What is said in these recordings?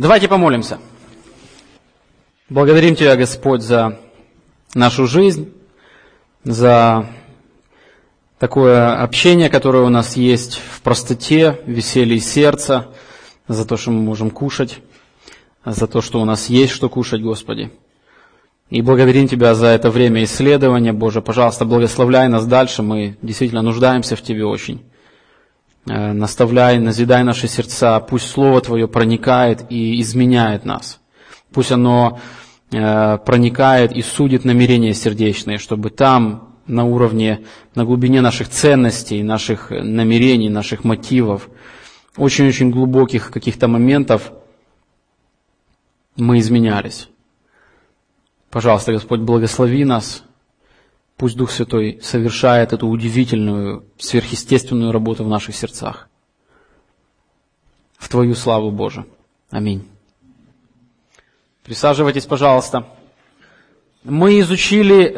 Давайте помолимся. Благодарим Тебя, Господь, за нашу жизнь, за такое общение, которое у нас есть в простоте, в веселье сердца, за то, что мы можем кушать, за то, что у нас есть что кушать, Господи. И благодарим Тебя за это время исследования, Боже. Пожалуйста, благословляй нас дальше, мы действительно нуждаемся в Тебе очень. Наставляй, назидай наши сердца, пусть Слово Твое проникает и изменяет нас. Пусть оно проникает и судит намерения сердечные, чтобы там, на уровне, на глубине наших ценностей, наших намерений, наших мотивов, очень-очень глубоких каких-то моментов мы изменялись. Пожалуйста, Господь, благослови нас. Пусть Дух Святой совершает эту удивительную, сверхъестественную работу в наших сердцах. В Твою славу, Боже. Аминь. Присаживайтесь, пожалуйста. Мы изучили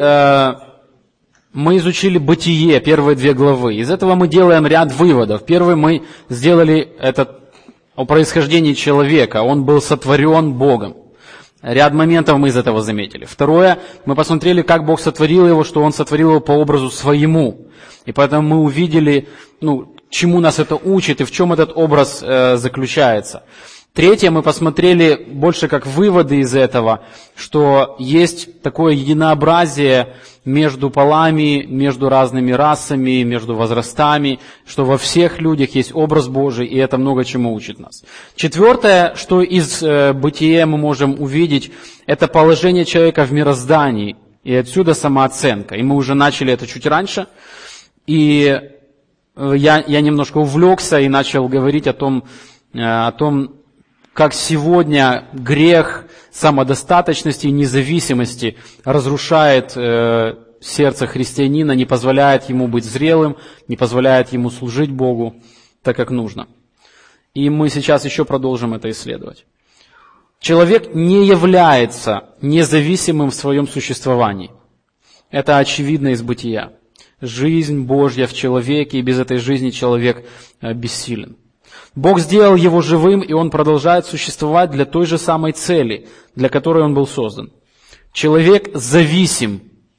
Бытие, первые 2 главы. Из этого мы делаем ряд выводов. Первый мы сделали это о происхождении человека. Он был сотворен Богом. Ряд моментов мы из этого заметили. Второе, мы посмотрели, как Бог сотворил его, что Он сотворил его по образу своему. И поэтому мы увидели, чему нас это учит и в чем этот образ заключается. Третье, мы посмотрели больше как выводы из этого, что есть такое единообразие между полами, между разными расами, между возрастами, что во всех людях есть образ Божий, и это много чему учит нас. Четвертое, что из бытия мы можем увидеть, это положение человека в мироздании, и отсюда самооценка. И мы уже начали это чуть раньше, и я немножко увлекся и начал говорить о том, как сегодня грех самодостаточности и независимости разрушает сердце христианина, не позволяет ему быть зрелым, не позволяет ему служить Богу так, как нужно. И мы сейчас еще продолжим это исследовать. Человек не является независимым в своем существовании. Это очевидно из бытия. Жизнь Божья в человеке, и без этой жизни человек бессилен. Бог сделал его живым, и он продолжает существовать для той же самой цели, для которой он был создан. Человек зависим,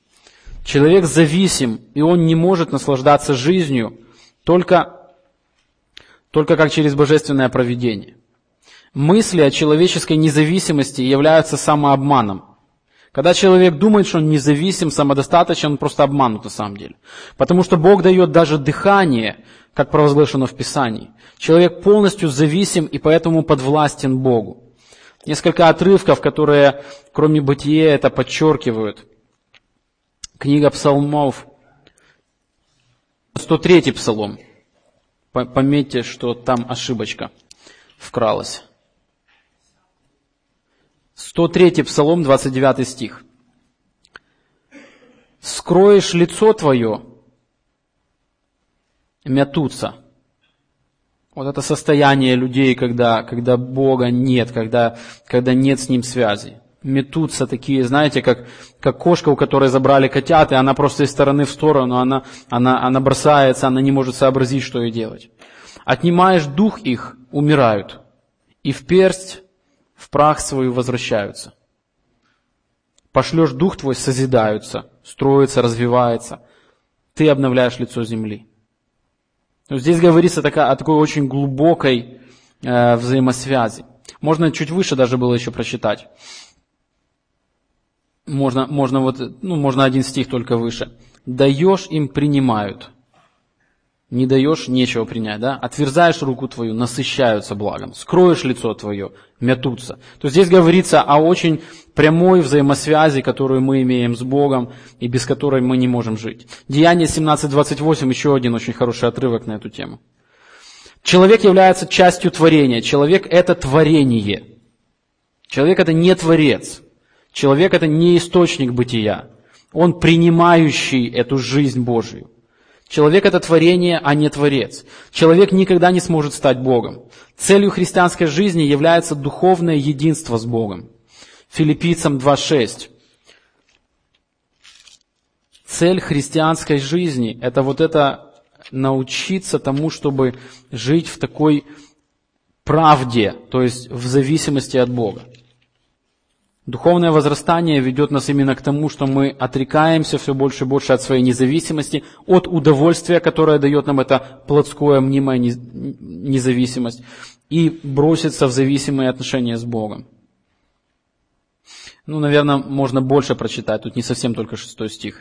и он не может наслаждаться жизнью только как через божественное провидение. Мысли о человеческой независимости являются самообманом. Когда человек думает, что он независим, самодостаточен, он просто обманут на самом деле. Потому что Бог дает даже дыхание, как провозглашено в Писании. Человек полностью зависим и поэтому подвластен Богу. Несколько отрывков, которые, кроме бытия, это подчеркивают. Книга Псалмов, 103-й Псалом. Пометьте, что там ошибочка вкралась. 103-й Псалом, 29 стих. «Скроешь лицо твое, мятутся». Вот это состояние людей, когда Бога нет, когда нет с Ним связи. Метутся такие, знаете, как кошка, у которой забрали котят, и она просто из стороны в сторону, она бросается, она не может сообразить, что ей делать. «Отнимаешь дух их, умирают, и в персть, в прах свою возвращаются. Пошлешь дух твой, созидаются, строятся, развиваются. Ты обновляешь лицо земли». Здесь говорится о такой очень глубокой взаимосвязи. Можно чуть выше даже было еще прочитать. Можно один стих только выше. «Даешь им, принимают». Не даешь, нечего принять, да? «Отверзаешь руку твою, насыщаются благом. Скроешь лицо твое, мятутся». То здесь говорится о очень прямой взаимосвязи, которую мы имеем с Богом, и без которой мы не можем жить. Деяние 17:28, еще один очень хороший отрывок на эту тему. Человек является частью творения. Человек – это творение. Человек – это не творец. Человек – это не источник бытия. Он принимающий эту жизнь Божию. Человек – это творение, а не творец. Человек никогда не сможет стать Богом. Целью христианской жизни является духовное единство с Богом. Филиппийцам 2:6. Цель христианской жизни – это научиться тому, чтобы жить в такой правде, то есть в зависимости от Бога. Духовное возрастание ведет нас именно к тому, что мы отрекаемся все больше и больше от своей независимости, от удовольствия, которое дает нам эта плотская, мнимая независимость, и броситься в зависимые отношения с Богом. Наверное, можно больше прочитать, тут не совсем только 6 стих.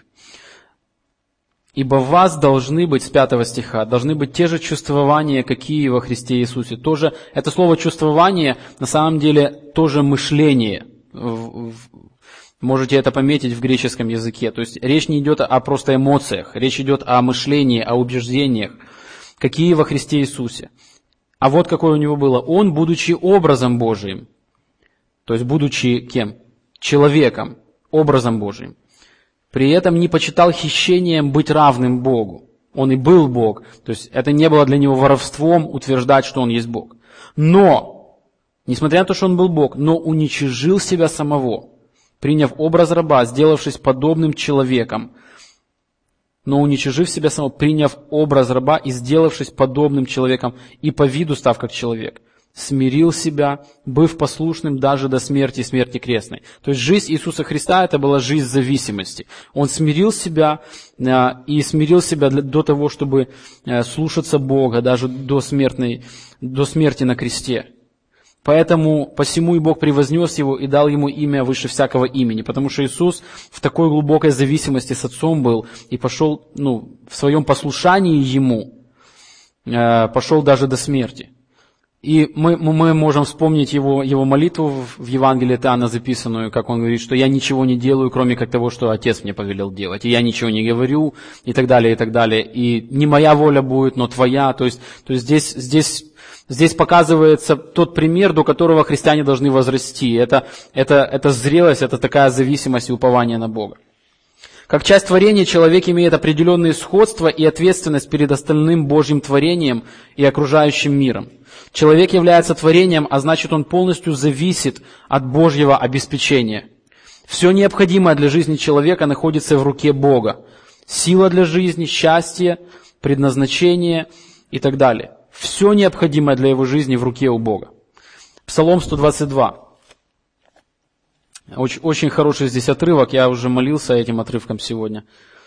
«Ибо в вас должны быть», с 5 стиха, «должны быть те же чувствования, какие во Христе Иисусе». Тоже, это слово «чувствование» на самом деле тоже мышление. Можете это пометить в греческом языке. То есть речь не идет о просто эмоциях, речь идет о мышлении, о убеждениях, какие во Христе Иисусе. А вот какое у него было. Он, будучи образом Божиим, то есть будучи кем? Человеком, образом Божиим, при этом не почитал хищением быть равным Богу. Он и был Бог. То есть это не было для него воровством утверждать, что он есть Бог. Но, несмотря на то, что он был Бог, но уничижил себя самого, приняв образ раба, сделавшись подобным человеком. Но уничижив себя самого, приняв образ раба и сделавшись подобным человеком, и по виду став как человек, смирил себя, быв послушным даже до смерти и смерти крестной. То есть жизнь Иисуса Христа это была жизнь зависимости. Он смирил себя и смирил себя до того, чтобы слушаться Бога, даже до смерти на кресте. Поэтому, посему и Бог превознес его и дал ему имя выше всякого имени, потому что Иисус в такой глубокой зависимости с Отцом был и пошел, в своем послушании Ему, пошел даже до смерти. И мы можем вспомнить его молитву в Евангелии от Иоанна записанную, как он говорит, что я ничего не делаю, кроме как того, что Отец мне повелел делать, и я ничего не говорю, и так далее, и так далее. И не моя воля будет, но твоя. То есть здесь показывается тот пример, до которого христиане должны возрасти. Это зрелость, это такая зависимость и упование на Бога. Как часть творения человек имеет определенные сходства и ответственность перед остальным Божьим творением и окружающим миром. Человек является творением, а значит он полностью зависит от Божьего обеспечения. Все необходимое для жизни человека находится в руке Бога. Сила для жизни, счастье, предназначение и так далее. Все необходимое для его жизни в руке у Бога. Псалом 122. Очень хороший здесь отрывок, я уже молился этим отрывком сегодня.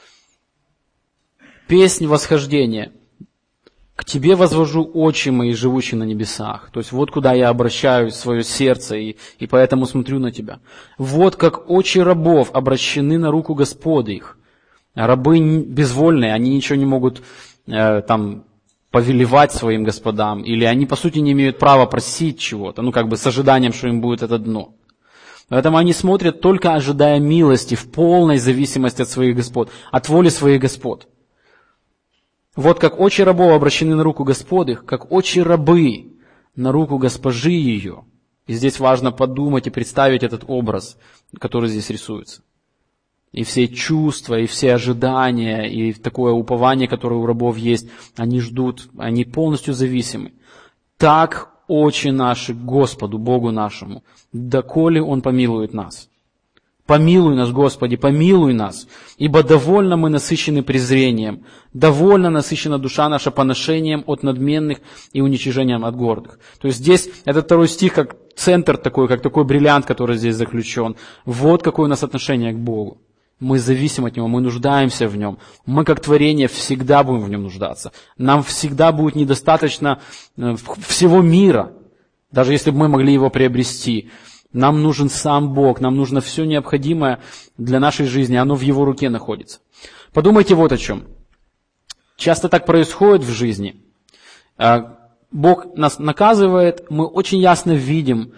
Песнь восхождения. «К Тебе возвожу очи мои, живущие на небесах». То есть вот куда я обращаю свое сердце, и поэтому смотрю на Тебя. «Вот как очи рабов обращены на руку Господа их». Рабы безвольные, они ничего не могут повелевать своим господам, или они по сути не имеют права просить чего-то, с ожиданием, что им будет это дно. Поэтому они смотрят только ожидая милости, в полной зависимости от своих господ, от воли своих господ. Вот как очи рабов обращены на руку господ их, как очи рабы на руку госпожи ее. И здесь важно подумать и представить этот образ, который здесь рисуется. И все чувства, и все ожидания, и такое упование, которое у рабов есть, они ждут, они полностью зависимы. Так очи наши к Господу, Богу нашему, доколе Он помилует нас. Помилуй нас, Господи, помилуй нас, ибо довольно мы насыщены презрением, довольно насыщена душа наша поношением от надменных и уничижением от гордых. То есть здесь этот 2 стих как центр такой, как такой бриллиант, который здесь заключен. Вот какое у нас отношение к Богу. Мы зависим от Него, мы нуждаемся в Нем. Мы, как творение, всегда будем в Нем нуждаться. Нам всегда будет недостаточно всего мира, даже если бы мы могли его приобрести. Нам нужен сам Бог, нам нужно все необходимое для нашей жизни, оно в Его руке находится. Подумайте вот о чем. Часто так происходит в жизни. Бог нас наказывает, мы очень ясно видим,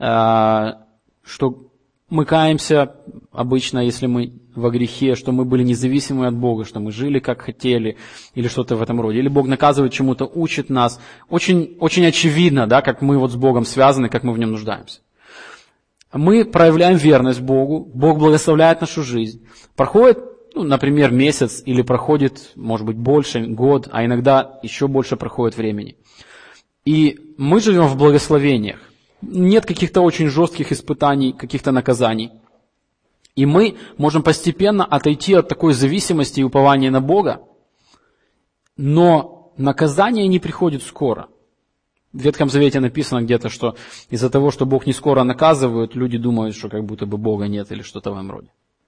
что мы каемся обычно, если мы во грехе, что мы были независимы от Бога, что мы жили как хотели, или что-то в этом роде. Или Бог наказывает, чему-то учит нас. Очень, очень очевидно, как мы с Богом связаны, как мы в Нем нуждаемся. Мы проявляем верность Богу, Бог благословляет нашу жизнь. Проходит, например, месяц, или проходит, может быть, больше, год, а иногда еще больше проходит времени. И мы живем в благословениях. Нет каких-то очень жестких испытаний, каких-то наказаний. И мы можем постепенно отойти от такой зависимости и упования на Бога, но наказание не приходит скоро. В Ветхом Завете написано где-то, что из-за того, что Бог не скоро наказывает, люди думают, что как будто бы Бога нет или что-то в этом роде.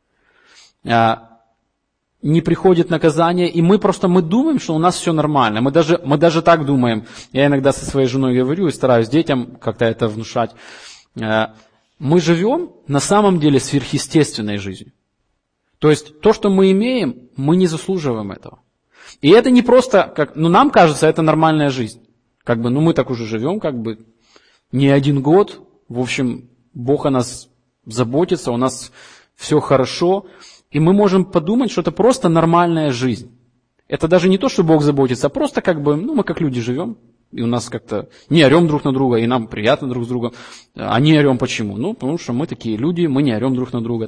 Не приходит наказание, и мы думаем, что у нас все нормально. Мы даже так думаем. Я иногда со своей женой говорю и стараюсь детям как-то это внушать. Мы живем на самом деле сверхъестественной жизнью. То есть то, что мы имеем, мы не заслуживаем этого. И это не просто, нам кажется, это нормальная жизнь. Мы так уже живем, не один год. В общем, Бог о нас заботится, у нас все хорошо. И мы можем подумать, что это просто нормальная жизнь. Это даже не то, что Бог заботится, а просто мы как люди живем. И у нас как-то не орем друг на друга, и нам приятно друг с другом. А не орем почему? Потому что мы такие люди, мы не орем друг на друга,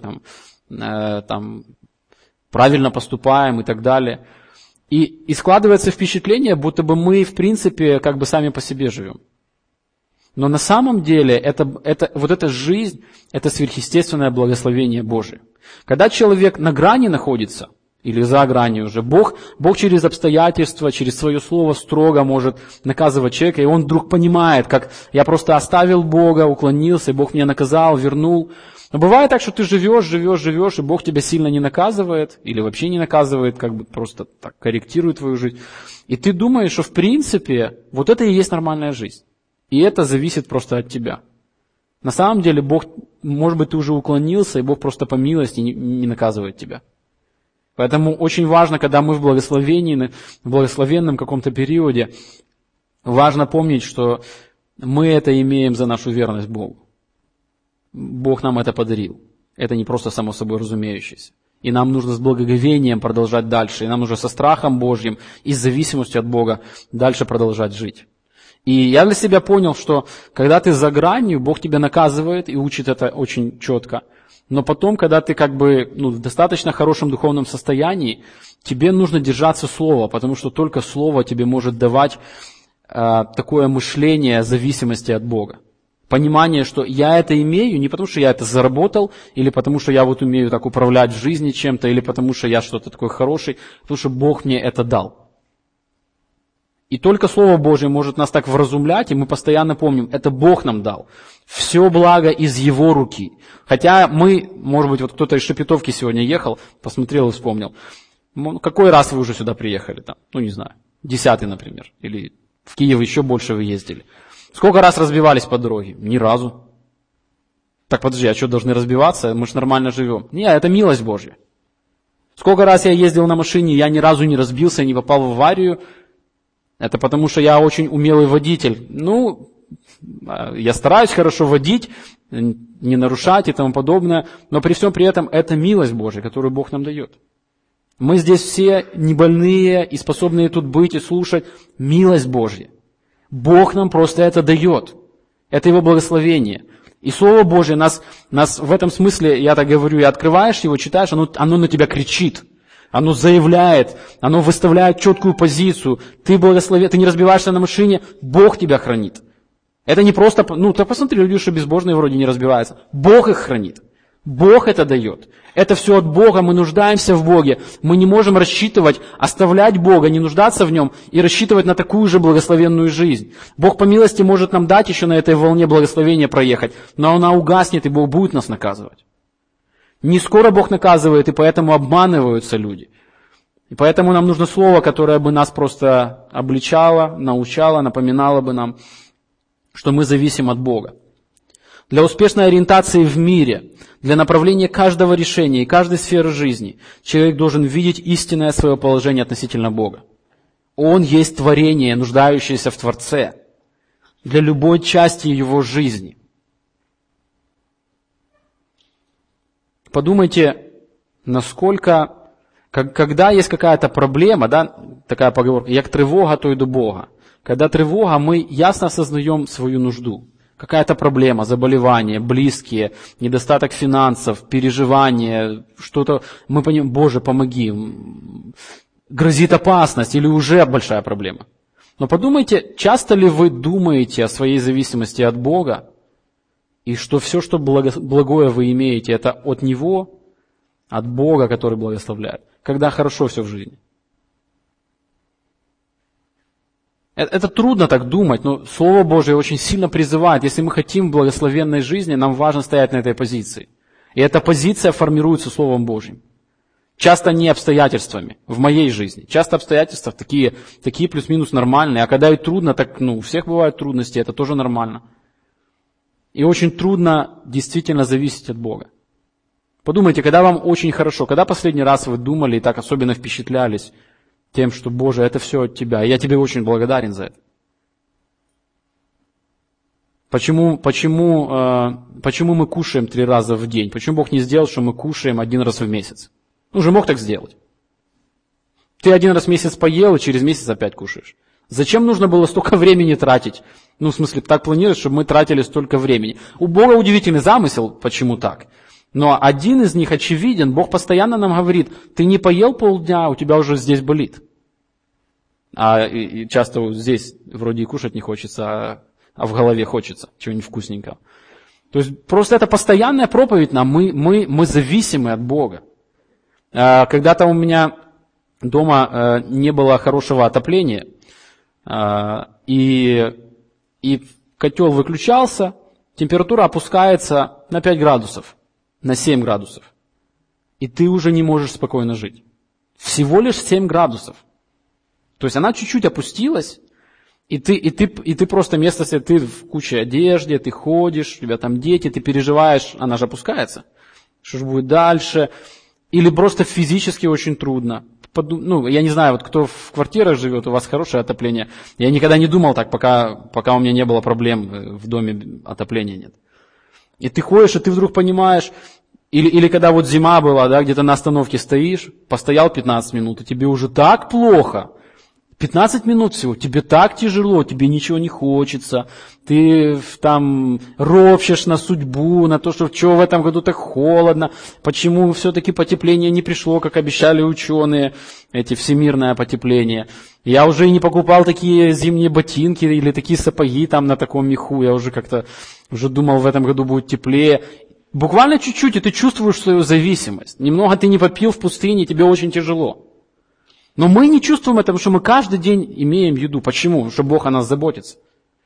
правильно поступаем и так далее. И складывается впечатление, будто бы мы, в принципе, сами по себе живем. Но на самом деле эта жизнь, это сверхъестественное благословение Божие. Когда человек на грани находится, или за гранью уже, Бог через обстоятельства, через свое слово строго может наказывать человека, и он вдруг понимает, как я просто оставил Бога, уклонился, Бог меня наказал, вернул. Но бывает так, что ты живешь, и Бог тебя сильно не наказывает, или вообще не наказывает, просто так корректирует твою жизнь. И ты думаешь, что в принципе вот это и есть нормальная жизнь. И это зависит просто от тебя. На самом деле Бог, может быть, ты уже уклонился, и Бог просто по милости не наказывает тебя. Поэтому очень важно, когда мы в благословении, в благословенном каком-то периоде, важно помнить, что мы это имеем за нашу верность Богу. Бог нам это подарил. Это не просто само собой разумеющееся. И нам нужно с благоговением продолжать дальше. И нам нужно со страхом Божьим и с зависимостью от Бога дальше продолжать жить. И я для себя понял, что когда ты за гранью, Бог тебя наказывает и учит это очень четко. Но потом, когда ты в достаточно хорошем духовном состоянии, тебе нужно держаться слова, потому что только слово тебе может давать такое мышление зависимости от Бога. Понимание, что я это имею не потому, что я это заработал, или потому, что я умею так управлять в жизни чем-то, или потому, что я что-то такой хороший, потому что Бог мне это дал. И только Слово Божие может нас так вразумлять, и мы постоянно помним, это Бог нам дал. Все благо из Его руки. Хотя мы, может быть, кто-то из Шепетовки сегодня ехал, посмотрел и вспомнил. Какой раз вы уже сюда приехали? Не знаю, 10-й, например. Или в Киев еще больше вы ездили. Сколько раз разбивались по дороге? Ни разу. Так подожди, а что, должны разбиваться? Мы же нормально живем. Нет, это милость Божья. Сколько раз я ездил на машине, я ни разу не разбился, не попал в аварию. Это потому, что я очень умелый водитель. Я стараюсь хорошо водить, не нарушать и тому подобное, но при всем при этом это милость Божья, которую Бог нам дает. Мы здесь все не больные и способные тут быть и слушать. Милость Божья. Бог нам просто это дает. Это Его благословение. И Слово Божье нас в этом смысле, я так говорю, и открываешь его, читаешь, оно на тебя кричит. Оно заявляет, оно выставляет четкую позицию. Ты не разбиваешься на машине, Бог тебя хранит. Это не просто, ты посмотри, люди, что безбожные вроде не разбиваются. Бог их хранит. Бог это дает. Это все от Бога, мы нуждаемся в Боге. Мы не можем рассчитывать, оставлять Бога, не нуждаться в Нем и рассчитывать на такую же благословенную жизнь. Бог по милости может нам дать еще на этой волне благословения проехать, но она угаснет, и Бог будет нас наказывать. Не скоро Бог наказывает, и поэтому обманываются люди. И поэтому нам нужно слово, которое бы нас просто обличало, научало, напоминало бы нам, что мы зависим от Бога. Для успешной ориентации в мире, для направления каждого решения и каждой сферы жизни человек должен видеть истинное свое положение относительно Бога. Он есть творение, нуждающееся в Творце, для любой части его жизни. Подумайте, насколько, когда есть какая-то проблема, такая поговорка, як тривога, то й до Бога. Когда тревога, мы ясно осознаем свою нужду. Какая-то проблема, заболевание, близкие, недостаток финансов, переживания, что-то, мы понимаем, Боже, помоги, грозит опасность или уже большая проблема. Но подумайте, часто ли вы думаете о своей зависимости от Бога, и что все, что благое вы имеете, это от Него, от Бога, который благословляет, когда хорошо все в жизни. Это трудно так думать, но Слово Божие очень сильно призывает. Если мы хотим благословенной жизни, нам важно стоять на этой позиции. И эта позиция формируется Словом Божьим. Часто не обстоятельствами в моей жизни. Часто обстоятельства такие плюс-минус нормальные. А когда и трудно, так у всех бывают трудности, это тоже нормально. И очень трудно действительно зависеть от Бога. Подумайте, когда вам очень хорошо, когда последний раз вы думали и так особенно впечатлялись тем, что, Боже, это все от Тебя, и я Тебе очень благодарен за это. Почему мы кушаем 3 раза в день? Почему Бог не сделал, что мы кушаем 1 раз в месяц? Он же мог так сделать. Ты 1 раз в месяц поел, и через месяц опять кушаешь. Зачем нужно было столько времени тратить? В смысле, так планировать, чтобы мы тратили столько времени. У Бога удивительный замысел, почему так. Но один из них очевиден. Бог постоянно нам говорит, ты не поел полдня, у тебя уже здесь болит. И часто здесь вроде и кушать не хочется, а в голове хочется чего-нибудь вкусненького. То есть просто это постоянная проповедь нам. Мы зависимы от Бога. Когда-то у меня дома не было хорошего отопления, и котел выключался, температура опускается на 5 градусов, на 7 градусов. И ты уже не можешь спокойно жить. Всего лишь 7 градусов. То есть она чуть-чуть опустилась, и ты просто вместо себя, ты в куче одежды, ты ходишь, у тебя там дети, ты переживаешь, она же опускается. Что же будет дальше? Или просто физически очень трудно. Я не знаю, кто в квартирах живет, у вас хорошее отопление. Я никогда не думал так, пока у меня не было проблем в доме, отопления нет. И ты ходишь, и ты вдруг понимаешь, или когда вот зима была, да, где-то на остановке стоишь, постоял 15 минут, и тебе уже так плохо. 15 минут всего, тебе так тяжело, тебе ничего не хочется, ты там ропщешь на судьбу, на то, что в этом году так холодно, почему все-таки потепление не пришло, как обещали ученые, эти всемирное потепление. Я уже и не покупал такие зимние ботинки или такие сапоги там на таком меху, я уже уже думал, в этом году будет теплее. Буквально чуть-чуть, и ты чувствуешь свою зависимость. Немного ты не попил в пустыне, тебе очень тяжело. Но мы не чувствуем это, потому что мы каждый день имеем еду. Почему? Потому что Бог о нас заботится.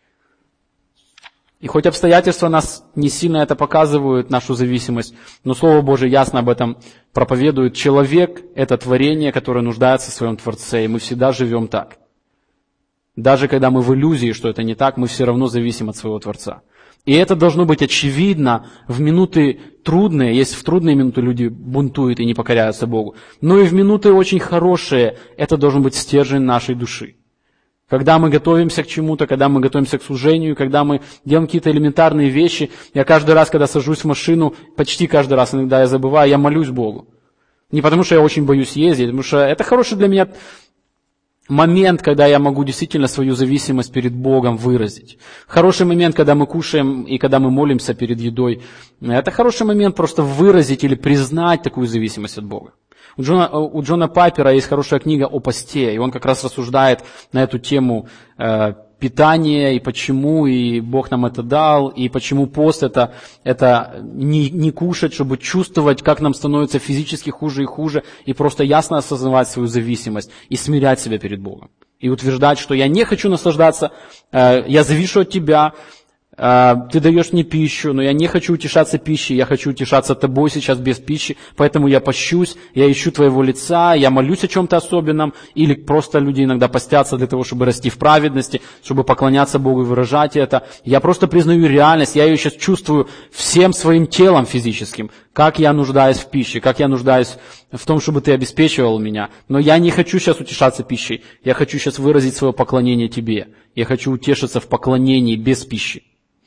И хоть обстоятельства нас не сильно это показывают, нашу зависимость, но Слово Божие ясно об этом проповедует. Человек – это творение, которое нуждается в своем Творце, и мы всегда живем так. Даже когда мы в иллюзии, что это не так, мы все равно зависим от своего Творца. И это должно быть очевидно в минуты трудные, если в трудные минуты люди бунтуют и не покоряются Богу, но и в минуты очень хорошие это должен быть стержень нашей души. Когда мы готовимся к чему-то, когда мы готовимся к служению, когда мы делаем какие-то элементарные вещи, я каждый раз, когда сажусь в машину, почти каждый раз, иногда я забываю, я молюсь Богу. Не потому что я очень боюсь ездить, потому что это хороший для меня момент, когда я могу действительно свою зависимость перед Богом выразить. Хороший момент, когда мы кушаем и когда мы молимся перед едой. Это хороший момент просто выразить или признать такую зависимость от Бога. У Джона Пайпера есть хорошая книга о посте, и он как раз рассуждает на эту тему питания, и почему, и Бог нам это дал, и почему пост это не кушать, чтобы чувствовать, как нам становится физически хуже и хуже, и просто ясно осознавать свою зависимость, и смирять себя перед Богом. И утверждать, что я не хочу наслаждаться, я завишу от Тебя, ты даешь мне пищу, но я не хочу утешаться пищей, я хочу утешаться тобой сейчас без пищи, поэтому я пощусь, я ищу твоего лица, я молюсь о чем-то особенном, или просто люди иногда постятся для того, чтобы расти в праведности, чтобы поклоняться Богу и выражать это. Я просто признаю реальность, я ее сейчас чувствую всем своим телом физическим, как я нуждаюсь в пище, как я нуждаюсь в том, чтобы ты обеспечивал меня. Но я не хочу сейчас утешаться пищей, я хочу сейчас выразить свое поклонение тебе. Я хочу утешиться в поклонении без пищи.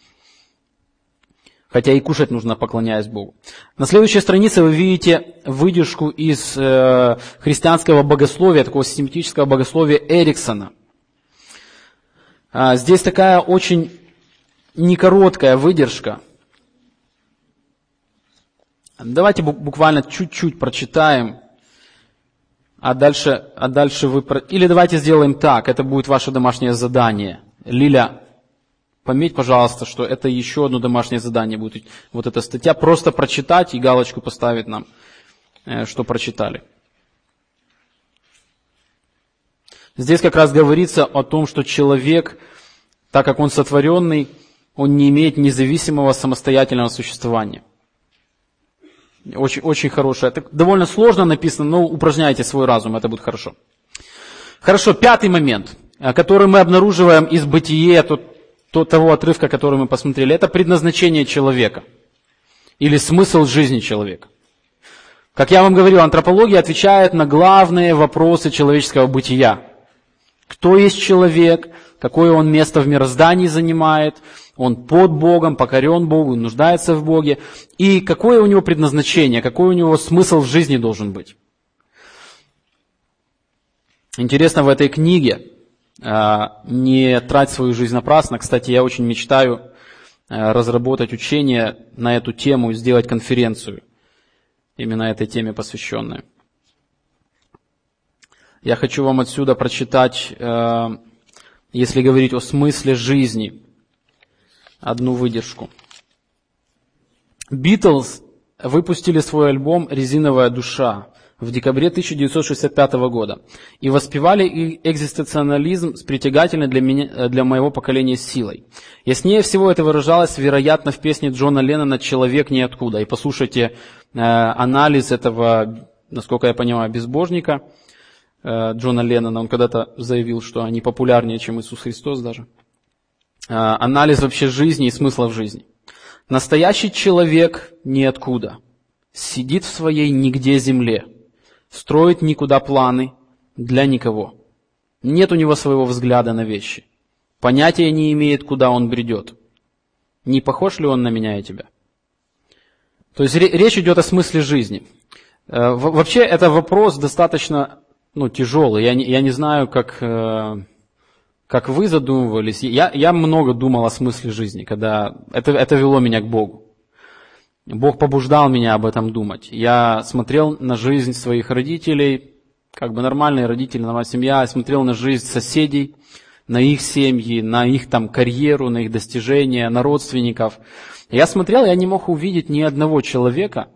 Хотя и кушать нужно, поклоняясь Богу. На следующей странице вы видите выдержку из христианского богословия, такого систематического богословия Эриксона. Здесь такая очень некороткая выдержка. Давайте буквально чуть-чуть прочитаем, а дальше вы... Или давайте сделаем так, это будет ваше домашнее задание. Лиля, пометь, пожалуйста, что это еще одно домашнее задание будет. Вот эта статья. Просто прочитать и галочку поставить нам, что прочитали. Здесь как раз говорится о том, что человек, так как он сотворенный, он не имеет независимого самостоятельного существования. Очень, очень хорошее. Это довольно сложно написано, но упражняйте свой разум, это будет хорошо. Хорошо, 5 момент, который мы обнаруживаем из бытия, того отрывка, который мы посмотрели, это предназначение человека или смысл жизни человека. Как я вам говорил, антропология отвечает на главные вопросы человеческого бытия. Кто есть человек, какое он место в мироздании занимает, он под Богом, покорен Богу, нуждается в Боге, и какое у него предназначение, какой у него смысл в жизни должен быть. Интересно в этой книге «Не трать свою жизнь напрасно». Кстати, я очень мечтаю разработать учение на эту тему и сделать конференцию, именно этой теме посвященную. Я хочу вам отсюда прочитать, если говорить о смысле жизни, одну выдержку. Битлз выпустили свой альбом «Резиновая душа» в декабре 1965 года и воспевали экзистенциализм с притягательной для моего поколения силой. Яснее всего это выражалось, вероятно, в песне Джона Леннона «Человек ниоткуда». И послушайте анализ этого, насколько я понимаю, безбожника Джона Леннона. Он когда-то заявил, что они популярнее, чем Иисус Христос даже. Анализ вообще жизни и смысла в жизни. Настоящий человек ниоткуда. Сидит в своей нигде земле. Строит никуда планы для никого. Нет у него своего взгляда на вещи. Понятия не имеет, куда он бредет. Не похож ли он на меня и тебя? То есть речь идет о смысле жизни. Вообще это вопрос достаточно тяжелый. Я не знаю, как вы задумывались. Я много думал о смысле жизни, когда это вело меня к Богу. Бог побуждал меня об этом думать. Я смотрел на жизнь своих родителей, как бы нормальные родители, нормальная семья. Я смотрел на жизнь соседей, на их семьи, на их карьеру, на их достижения, на родственников. Я смотрел, я не мог увидеть ни одного человека,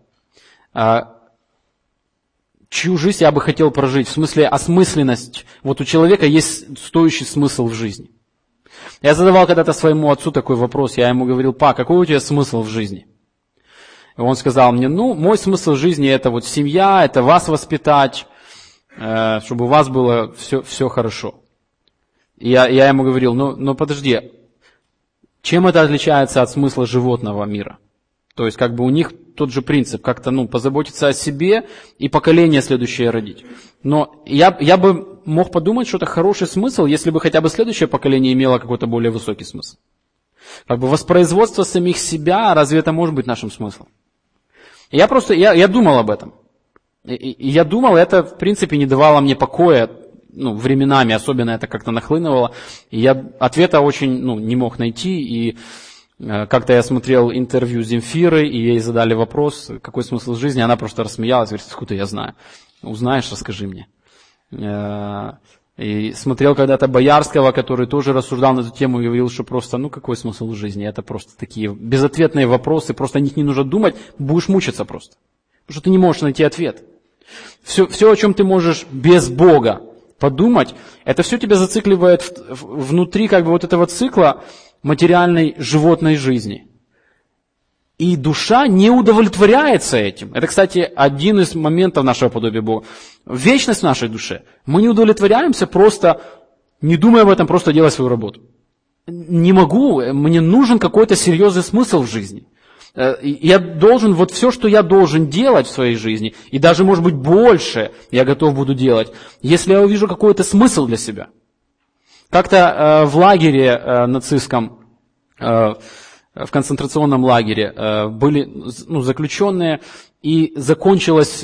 чью жизнь я бы хотел прожить. В смысле осмысленность. Вот у человека есть стоящий смысл в жизни. Я задавал когда-то своему отцу такой вопрос. Я ему говорил: «Па, какой у тебя смысл в жизни?» И он сказал мне: мой смысл жизни это вот семья, это вас воспитать, чтобы у вас было все хорошо. И я ему говорил: но подожди, чем это отличается от смысла животного мира? То есть у них тот же принцип, как-то позаботиться о себе и поколение следующее родить. Но я бы мог подумать, что это хороший смысл, если бы хотя бы следующее поколение имело какой-то более высокий смысл. Воспроизводство самих себя, разве это может быть нашим смыслом? Я думал об этом. И я думал, это в принципе не давало мне покоя, временами, особенно это как-то нахлынывало. И я ответа очень не мог найти. И как-то я смотрел интервью Земфиры, и ей задали вопрос, какой смысл жизни. Она просто рассмеялась, говорит: откуда я знаю? Узнаешь, расскажи мне. И смотрел когда-то Боярского, который тоже рассуждал на эту тему и говорил, что просто, какой смысл в жизни? Это просто такие безответные вопросы, просто о них не нужно думать, будешь мучиться просто. Потому что ты не можешь найти ответ. Все, о чем ты можешь без Бога подумать, это все тебя зацикливает внутри этого цикла материальной животной жизни. И душа не удовлетворяется этим. Это, кстати, один из моментов нашего подобия Бога. Вечность в нашей душе. Мы не удовлетворяемся просто, не думая об этом, просто делая свою работу. Не могу, мне нужен какой-то серьезный смысл в жизни. Я должен, все, что я должен делать в своей жизни, и даже, может быть, больше я готов буду делать, если я увижу какой-то смысл для себя. Как-то в лагере нацистском, в концентрационном лагере были заключенные, и закончилось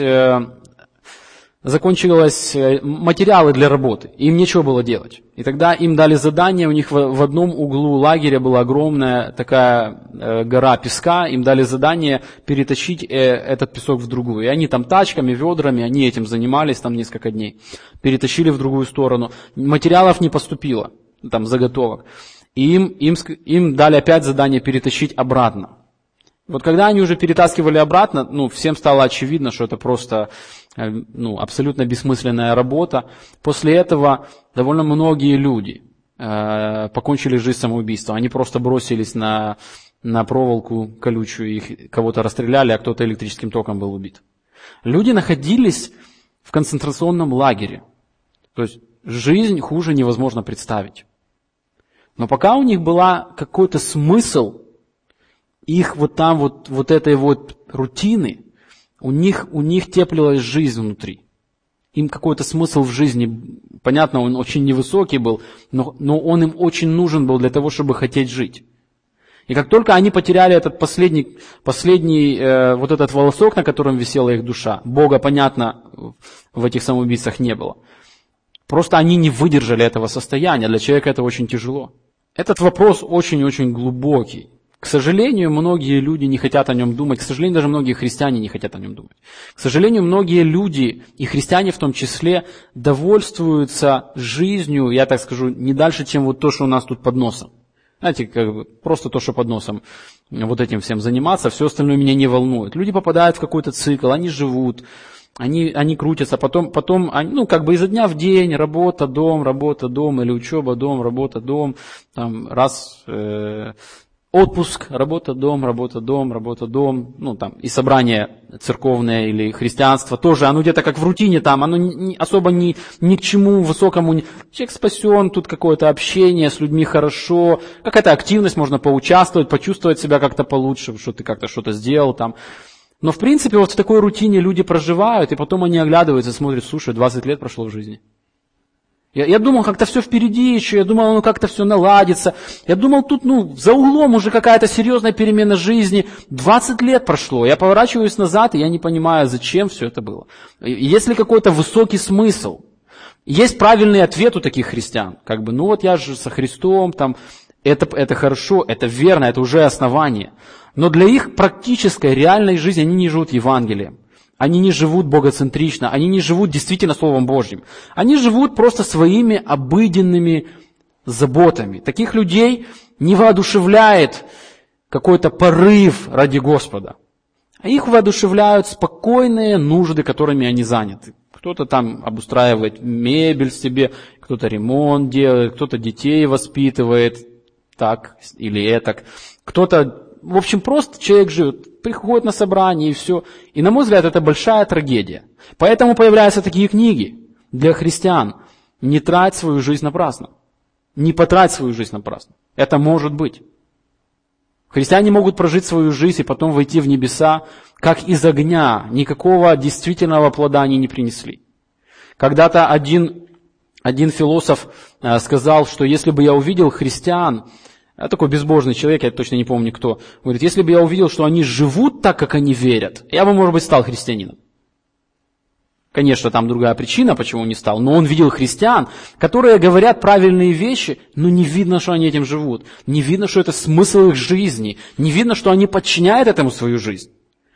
материалы для работы, им нечего было делать. И тогда им дали задание, у них в одном углу лагеря была огромная такая гора песка, им дали задание перетащить этот песок в другую. И они там тачками, ведрами, они этим занимались там несколько дней, перетащили в другую сторону. Материалов не поступило, заготовок. И им дали опять задание перетащить обратно. Вот когда они уже перетаскивали обратно, всем стало очевидно, что это просто абсолютно бессмысленная работа. После этого довольно многие люди покончили жизнь самоубийством. Они просто бросились на проволоку колючую, их кого-то расстреляли, а кто-то электрическим током был убит. Люди находились в концентрационном лагере. То есть жизнь хуже невозможно представить. Но пока у них была какой-то смысл, их этой рутины, у них теплилась жизнь внутри. Им какой-то смысл в жизни, понятно, он очень невысокий был, но он им очень нужен был для того, чтобы хотеть жить. И как только они потеряли этот последний этот волосок, на котором висела их душа, Бога, понятно, в этих самоубийцах не было. Просто они не выдержали этого состояния, для человека это очень тяжело. Этот вопрос очень-очень глубокий. К сожалению, многие люди не хотят о нем думать. К сожалению, даже многие христиане не хотят о нем думать. К сожалению, многие люди, и христиане в том числе, довольствуются жизнью, я так скажу, не дальше, чем то, что у нас тут под носом. Знаете, просто то, что под носом, этим всем заниматься, все остальное меня не волнует. Люди попадают в какой-то цикл, они живут, они крутятся, потом изо дня в день, работа, дом, или учеба, дом, работа, дом, отпуск, работа, дом, и собрание церковное или христианство тоже, оно где-то как в рутине там, оно особо ни к чему высокому. Человек спасен, тут какое-то общение с людьми хорошо, какая-то активность, можно поучаствовать, почувствовать себя как-то получше, что ты как-то что-то сделал там. Но в принципе в такой рутине люди проживают, и потом они оглядываются, смотрят, слушай, 20 лет прошло в жизни. Я думал, как-то все впереди еще, я думал, как-то все наладится. Я думал, тут, за углом уже какая-то серьезная перемена жизни. 20 лет прошло, я поворачиваюсь назад, и я не понимаю, зачем все это было. Есть ли какой-то высокий смысл? Есть правильный ответ у таких христиан. Я же со Христом, это хорошо, это верно, это уже основание. Но для их практической, реальной жизни они не живут Евангелием. Они не живут богоцентрично, они не живут действительно Словом Божьим. Они живут просто своими обыденными заботами. Таких людей не воодушевляет какой-то порыв ради Господа. А их воодушевляют спокойные нужды, которыми они заняты. Кто-то там обустраивает мебель себе, кто-то ремонт делает, кто-то детей воспитывает, так или этак. Кто-то, в общем, просто человек живет, приходит на собрание и все. И, на мой взгляд, это большая трагедия. Поэтому появляются такие книги для христиан. Не трать свою жизнь напрасно. Не потрать свою жизнь напрасно. Это может быть. Христиане могут прожить свою жизнь и потом войти в небеса, как из огня. Никакого действительного плода они не принесли. Когда-то один философ сказал, что если бы я увидел христиан, такой безбожный человек, я точно не помню кто, говорит, если бы я увидел, что они живут так, как они верят, я бы, может быть, стал христианином. Конечно, там другая причина, почему не стал, но он видел христиан, которые говорят правильные вещи, но не видно, что они этим живут. Не видно, что это смысл их жизни. Не видно, что они подчиняют этому свою жизнь.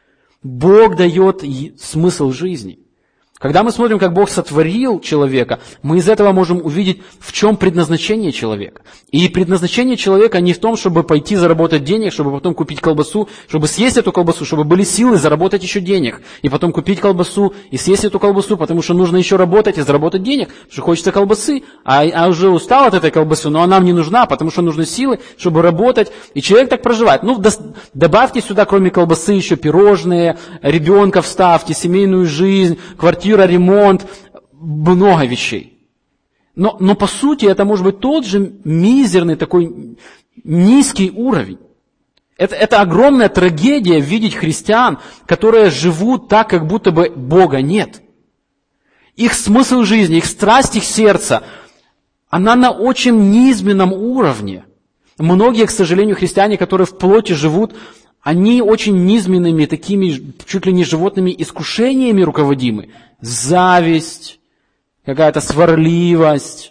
Бог дает смысл жизни. Когда мы смотрим, как Бог сотворил человека, мы из этого можем увидеть, в чем предназначение человека. И предназначение человека не в том, чтобы пойти заработать денег, чтобы потом купить колбасу, чтобы съесть эту колбасу, чтобы были силы заработать еще денег, и потом купить колбасу и съесть эту колбасу, потому что нужно еще работать и заработать денег, потому что хочется колбасы, а уже устал от этой колбасы, но она нам не нужна, потому что нужны силы, чтобы работать. И человек так проживает. Добавьте сюда, кроме колбасы, еще пирожные, ребенка вставьте, семейную жизнь, квартиру, ремонт, много вещей. Но по сути это может быть тот же мизерный такой низкий уровень. Это огромная трагедия видеть христиан, которые живут так, как будто бы Бога нет. Их смысл жизни, их страсть, их сердце, она на очень низменном уровне. Многие, к сожалению, христиане, которые в плоти живут, они очень низменными, такими чуть ли не животными искушениями руководимы. Зависть, какая-то сварливость,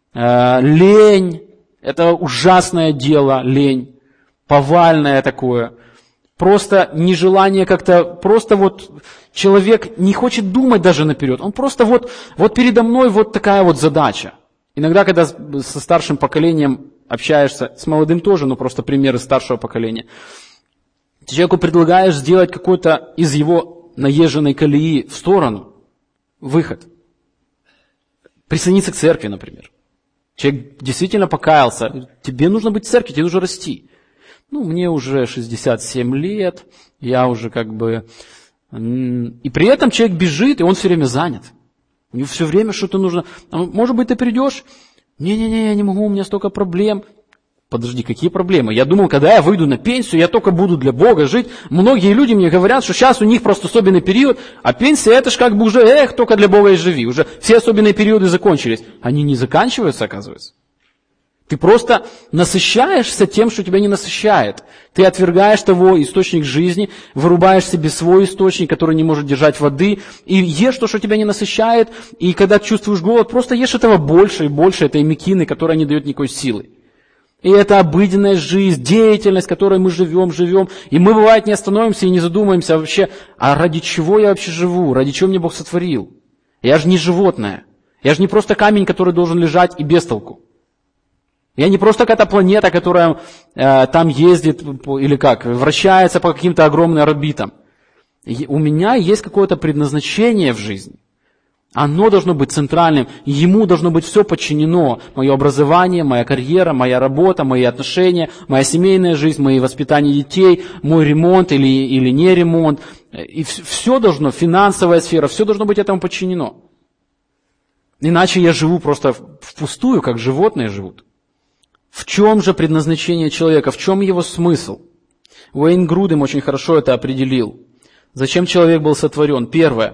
лень. Это ужасное дело, лень. Повальное такое. Просто нежелание как-то, просто человек не хочет думать даже наперед. Он просто передо мной такая задача. Иногда, когда со старшим поколением общаешься, с молодым тоже, но просто примеры старшего поколения, Ты человеку предлагаешь сделать какой-то из его наезженной колеи в сторону, выход. Присоединиться к церкви, например. Человек действительно покаялся. Тебе нужно быть в церкви, тебе нужно расти. Мне уже 67 лет, я уже как бы... И при этом человек бежит, и он все время занят. У него все время что-то нужно. Может быть, ты придешь? Не-не-не, я не могу, у меня столько проблем. Подожди, какие проблемы? Я думал, когда я выйду на пенсию, я только буду для Бога жить. Многие люди мне говорят, что сейчас у них просто особенный период, а пенсия это ж как бы уже, только для Бога и живи. Уже все особенные периоды закончились. Они не заканчиваются, оказывается. Ты просто насыщаешься тем, что тебя не насыщает. Ты отвергаешь того источник жизни, вырубаешь себе свой источник, который не может держать воды, и ешь то, что тебя не насыщает, и когда чувствуешь голод, просто ешь этого больше и больше, этой мекины, которая не дает никакой силы. И это обыденная жизнь, деятельность, в которой мы живем, и мы, бывает, не остановимся и не задумаемся вообще, а ради чего я вообще живу, ради чего меня Бог сотворил? Я же не животное, я же не просто камень, который должен лежать и без толку. Я не просто какая-то планета, которая там ездит, или как, вращается по каким-то огромным орбитам. У меня есть какое-то предназначение в жизни. Оно должно быть центральным, ему должно быть все подчинено. Мое образование, моя карьера, моя работа, мои отношения, моя семейная жизнь, мои воспитание детей, мой ремонт или не ремонт. И все должно, финансовая сфера, все должно быть этому подчинено. Иначе я живу просто впустую, как животные живут. В чем же предназначение человека, в чем его смысл? Уэйн Грудем очень хорошо это определил. Зачем человек был сотворен? Первое.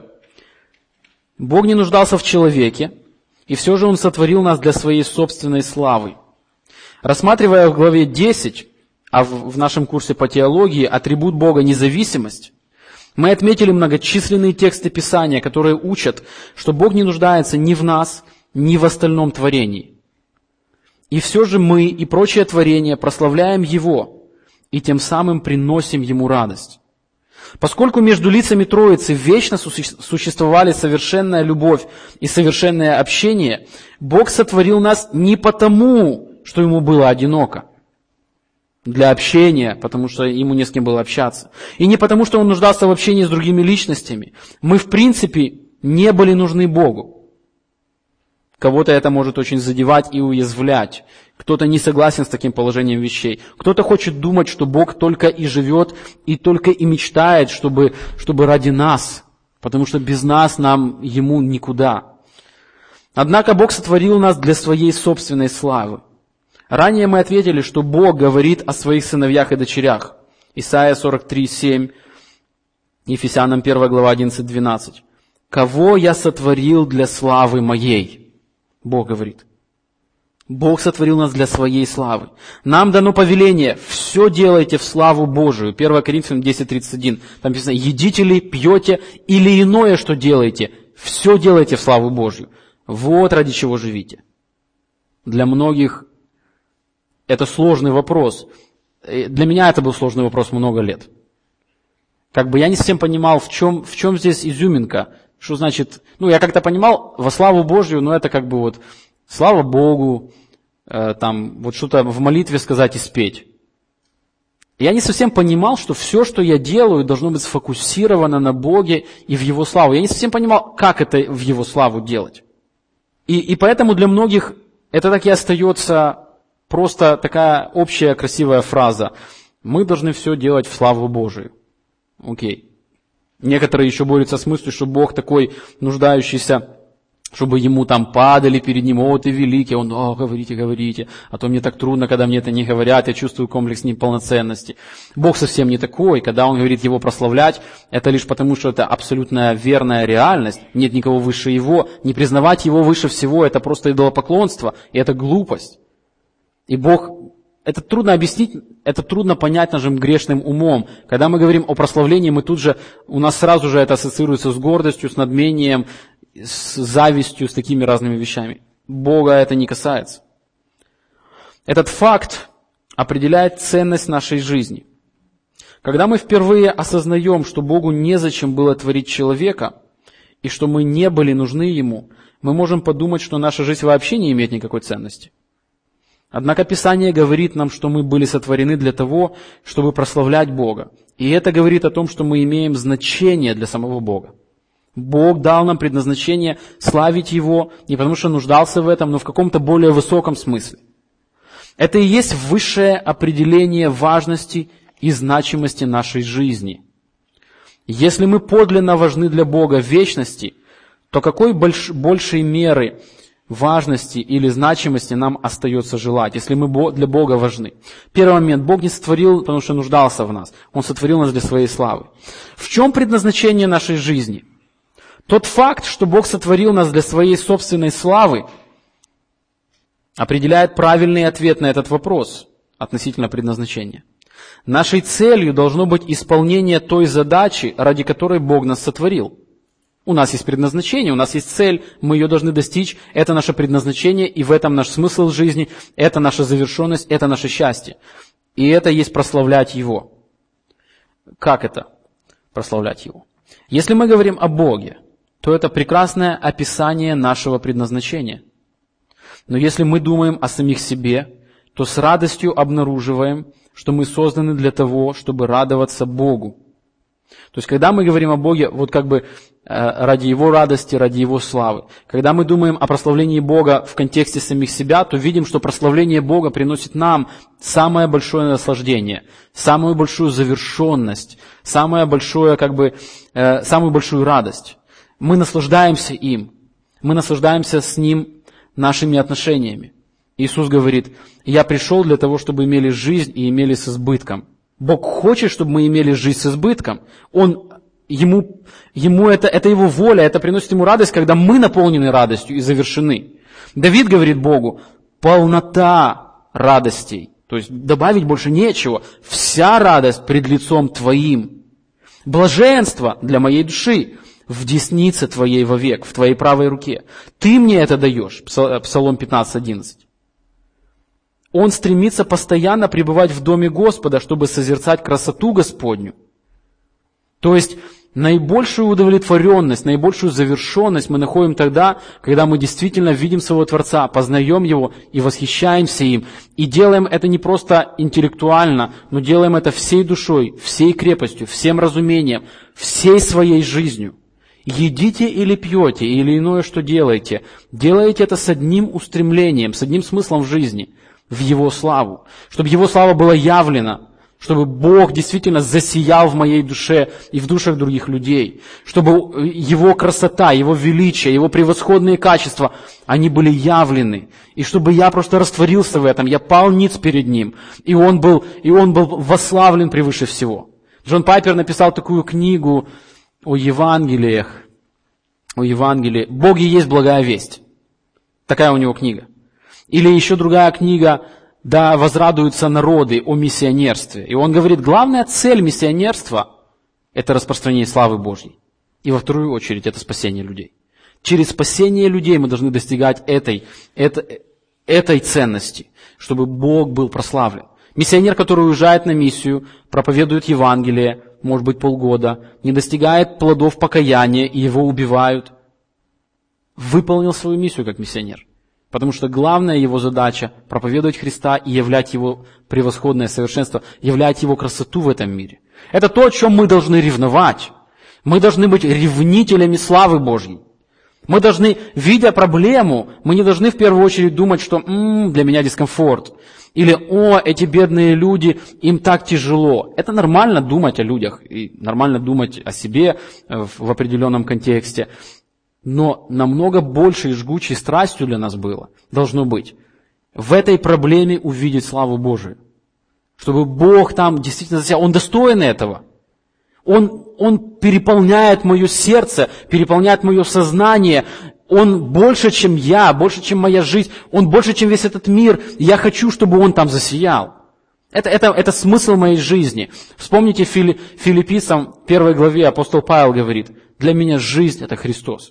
Бог не нуждался в человеке, и все же Он сотворил нас для своей собственной славы. Рассматривая в главе 10, а в нашем курсе по теологии, атрибут Бога – независимость, мы отметили многочисленные тексты Писания, которые учат, что Бог не нуждается ни в нас, ни в остальном творении. И все же мы и прочее творение прославляем Его, и тем самым приносим Ему радость. Поскольку между лицами Троицы вечно существовали совершенная любовь и совершенное общение, Бог сотворил нас не потому, что Ему было одиноко, для общения, потому что Ему не с кем было общаться, и не потому, что Он нуждался в общении с другими личностями. Мы, в принципе, не были нужны Богу. Кого-то это может очень задевать и уязвлять. Кто-то не согласен с таким положением вещей. Кто-то хочет думать, что Бог только и живет, и только и мечтает, чтобы ради нас. Потому что без нас Ему никуда. Однако Бог сотворил нас для своей собственной славы. Ранее мы ответили, что Бог говорит о своих сыновьях и дочерях. Исайя 43:7, Ефесянам 1 глава 11-12. «Кого я сотворил для славы моей?» Бог говорит. Бог сотворил нас для своей славы. Нам дано повеление, все делайте в славу Божию. 1 Коринфянам 10:31. Там написано, едите ли, пьете или иное, что делаете, все делайте в славу Божию. Вот ради чего живите. Для многих это сложный вопрос. Для меня это был сложный вопрос много лет. Я не совсем понимал, в чем здесь изюминка. Что значит, я как-то понимал, во славу Божью, но это слава Богу, что-то в молитве сказать и спеть. Я не совсем понимал, что все, что я делаю, должно быть сфокусировано на Боге и в Его славу. Я не совсем понимал, как это в Его славу делать. И поэтому для многих это так и остается просто такая общая красивая фраза. Мы должны все делать в славу Божию. Окей. Некоторые еще борются с мыслью, что Бог такой нуждающийся, чтобы Ему падали перед Ним, ты великий, Он, говорите, а то мне так трудно, когда мне это не говорят, я чувствую комплекс неполноценности. Бог совсем не такой, когда Он говорит Его прославлять, это лишь потому, что это абсолютно верная реальность, нет никого выше Его, не признавать Его выше всего, это просто идолопоклонство, и это глупость. И Бог... Это трудно объяснить, это трудно понять нашим грешным умом. Когда мы говорим о прославлении, у нас сразу же это ассоциируется с гордостью, с надмением, с завистью, с такими разными вещами. Бога это не касается. Этот факт определяет ценность нашей жизни. Когда мы впервые осознаем, что Богу незачем было творить человека, и что мы не были нужны Ему, мы можем подумать, что наша жизнь вообще не имеет никакой ценности. Однако Писание говорит нам, что мы были сотворены для того, чтобы прославлять Бога. И это говорит о том, что мы имеем значение для самого Бога. Бог дал нам предназначение славить Его, не потому что нуждался в этом, но в каком-то более высоком смысле. Это и есть высшее определение важности и значимости нашей жизни. Если мы подлинно важны для Бога в вечности, то какой большей меры важности или значимости нам остается желать, если мы для Бога важны? Первый момент. Бог не сотворил, потому что нуждался в нас. Он сотворил нас для своей славы. В чем предназначение нашей жизни? Тот факт, что Бог сотворил нас для своей собственной славы, определяет правильный ответ на этот вопрос относительно предназначения. Нашей целью должно быть исполнение той задачи, ради которой Бог нас сотворил. У нас есть предназначение, у нас есть цель, мы ее должны достичь. Это наше предназначение, и в этом наш смысл жизни, это наша завершенность, это наше счастье. И это есть прославлять Его. Как это прославлять Его? Если мы говорим о Боге, то это прекрасное описание нашего предназначения. Но если мы думаем о самих себе, то с радостью обнаруживаем, что мы созданы для того, чтобы радоваться Богу. То есть, когда мы говорим о Боге, вот как бы ради Его радости, ради Его славы. Когда мы думаем о прославлении Бога в контексте самих себя, то видим, что прославление Бога приносит нам самое большое наслаждение, самую большую завершенность, самую большую радость. Мы наслаждаемся им, мы наслаждаемся с Ним нашими отношениями. Иисус говорит: «Я пришел для того, чтобы имели жизнь и имели с избытком». Бог хочет, чтобы мы имели жизнь с избытком. Ему это Его воля, это приносит Ему радость, когда мы наполнены радостью и завершены. Давид говорит Богу: полнота радостей, то есть добавить больше нечего. Вся радость пред лицом Твоим. Блаженство для моей души в деснице Твоей вовек, в Твоей правой руке. Ты мне это даешь. Псалом 15:11. Он стремится постоянно пребывать в доме Господа, чтобы созерцать красоту Господню. То есть наибольшую удовлетворенность, наибольшую завершенность мы находим тогда, когда мы действительно видим своего Творца, познаем Его и восхищаемся им. И делаем это не просто интеллектуально, но делаем это всей душой, всей крепостью, всем разумением, всей своей жизнью. Едите или пьете, или иное, что делаете, делаете это с одним устремлением, с одним смыслом в жизни, в Его славу, чтобы Его слава была явлена, чтобы Бог действительно засиял в моей душе и в душах других людей, чтобы Его красота, Его величие, Его превосходные качества, они были явлены, и чтобы я просто растворился в этом, я пал ниц перед Ним, и Он был восславлен превыше всего. Джон Пайпер написал такую книгу о Евангелиях, «Боге есть благая весть». Такая у него книга. Или еще другая книга «Да возрадуются народы» о миссионерстве. И он говорит, главная цель миссионерства – это распространение славы Божьей. И во вторую очередь это спасение людей. Через спасение людей мы должны достигать этой ценности, чтобы Бог был прославлен. Миссионер, который уезжает на миссию, проповедует Евангелие, может быть, полгода, не достигает плодов покаяния, и его убивают, выполнил свою миссию как миссионер. Потому что главная его задача – проповедовать Христа и являть Его превосходное совершенство, являть Его красоту в этом мире. Это то, о чем мы должны ревновать. Мы должны быть ревнителями славы Божьей. Мы должны, видя проблему, мы не должны в первую очередь думать, что для меня дискомфорт. Или эти бедные люди, им так тяжело. Это нормально думать о людях, и нормально думать о себе в определенном контексте. Но намного большей жгучей страстью для нас должно быть в этой проблеме увидеть славу Божию. Чтобы Бог там действительно засиял. Он достоин этого. Он переполняет мое сердце, переполняет мое сознание. Он больше, чем я, больше, чем моя жизнь. Он больше, чем весь этот мир. Я хочу, чтобы Он там засиял. Это смысл моей жизни. Вспомните Филиппийцам 1 главе апостол Павел говорит: «Для меня жизнь – это Христос».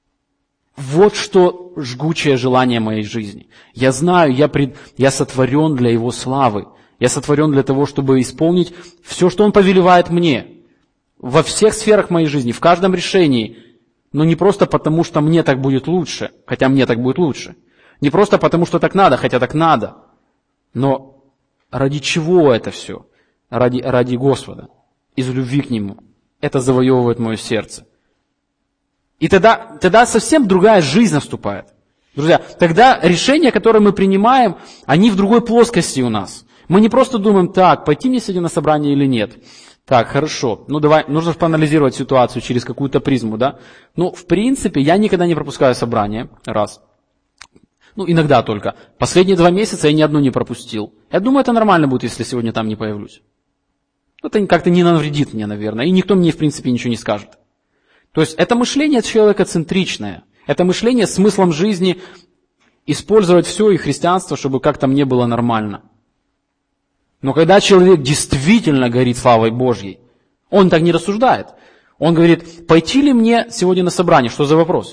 Вот что жгучее желание моей жизни. Я знаю, я сотворен для Его славы. Я сотворен для того, чтобы исполнить все, что Он повелевает мне. Во всех сферах моей жизни, в каждом решении. Но не просто потому, что мне так будет лучше, хотя мне так будет лучше. Не просто потому, что так надо, хотя так надо. Но ради чего это все? Ради Господа, из любви к Нему. Это завоевывает мое сердце. И тогда совсем другая жизнь наступает. Друзья, тогда решения, которые мы принимаем, они в другой плоскости у нас. Мы не просто думаем, так, пойти мне сегодня на собрание или нет. Так, хорошо, давай, нужно поанализировать ситуацию через какую-то призму, да? В принципе, я никогда не пропускаю собрание, раз. Иногда только. Последние 2 месяца я ни одну не пропустил. Я думаю, это нормально будет, если сегодня там не появлюсь. Это как-то не навредит мне, наверное, и никто мне, в принципе, ничего не скажет. То есть это мышление человекоцентричное. Это мышление с смыслом жизни использовать все и христианство, чтобы как-то мне было нормально. Но когда человек действительно горит славой Божьей, он так не рассуждает. Он говорит, пойти ли мне сегодня на собрание? Что за вопрос?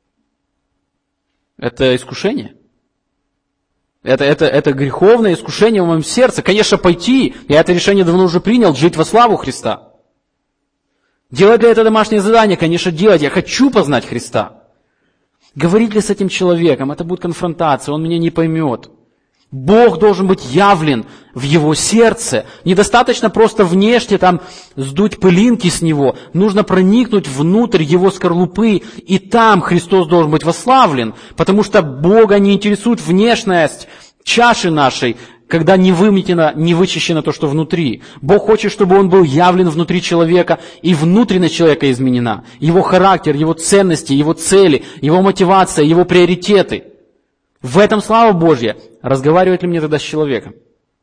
Это искушение. Это греховное искушение в моем сердце. Конечно, пойти. Я это решение давно уже принял, жить во славу Христа. Делать ли это домашнее задание? Конечно, делать. Я хочу познать Христа. Говорить ли с этим человеком? Это будет конфронтация, он меня не поймет. Бог должен быть явлен в его сердце. Недостаточно просто внешне сдуть пылинки с него. Нужно проникнуть внутрь его скорлупы, и там Христос должен быть восславлен. Потому что Бога не интересует внешность чаши нашей, когда не выметено, не вычищено то, что внутри. Бог хочет, чтобы Он был явлен внутри человека, и внутренность человека изменена. Его характер, его ценности, его цели, его мотивация, его приоритеты. В этом слава Божья. Разговаривать ли мне тогда с человеком?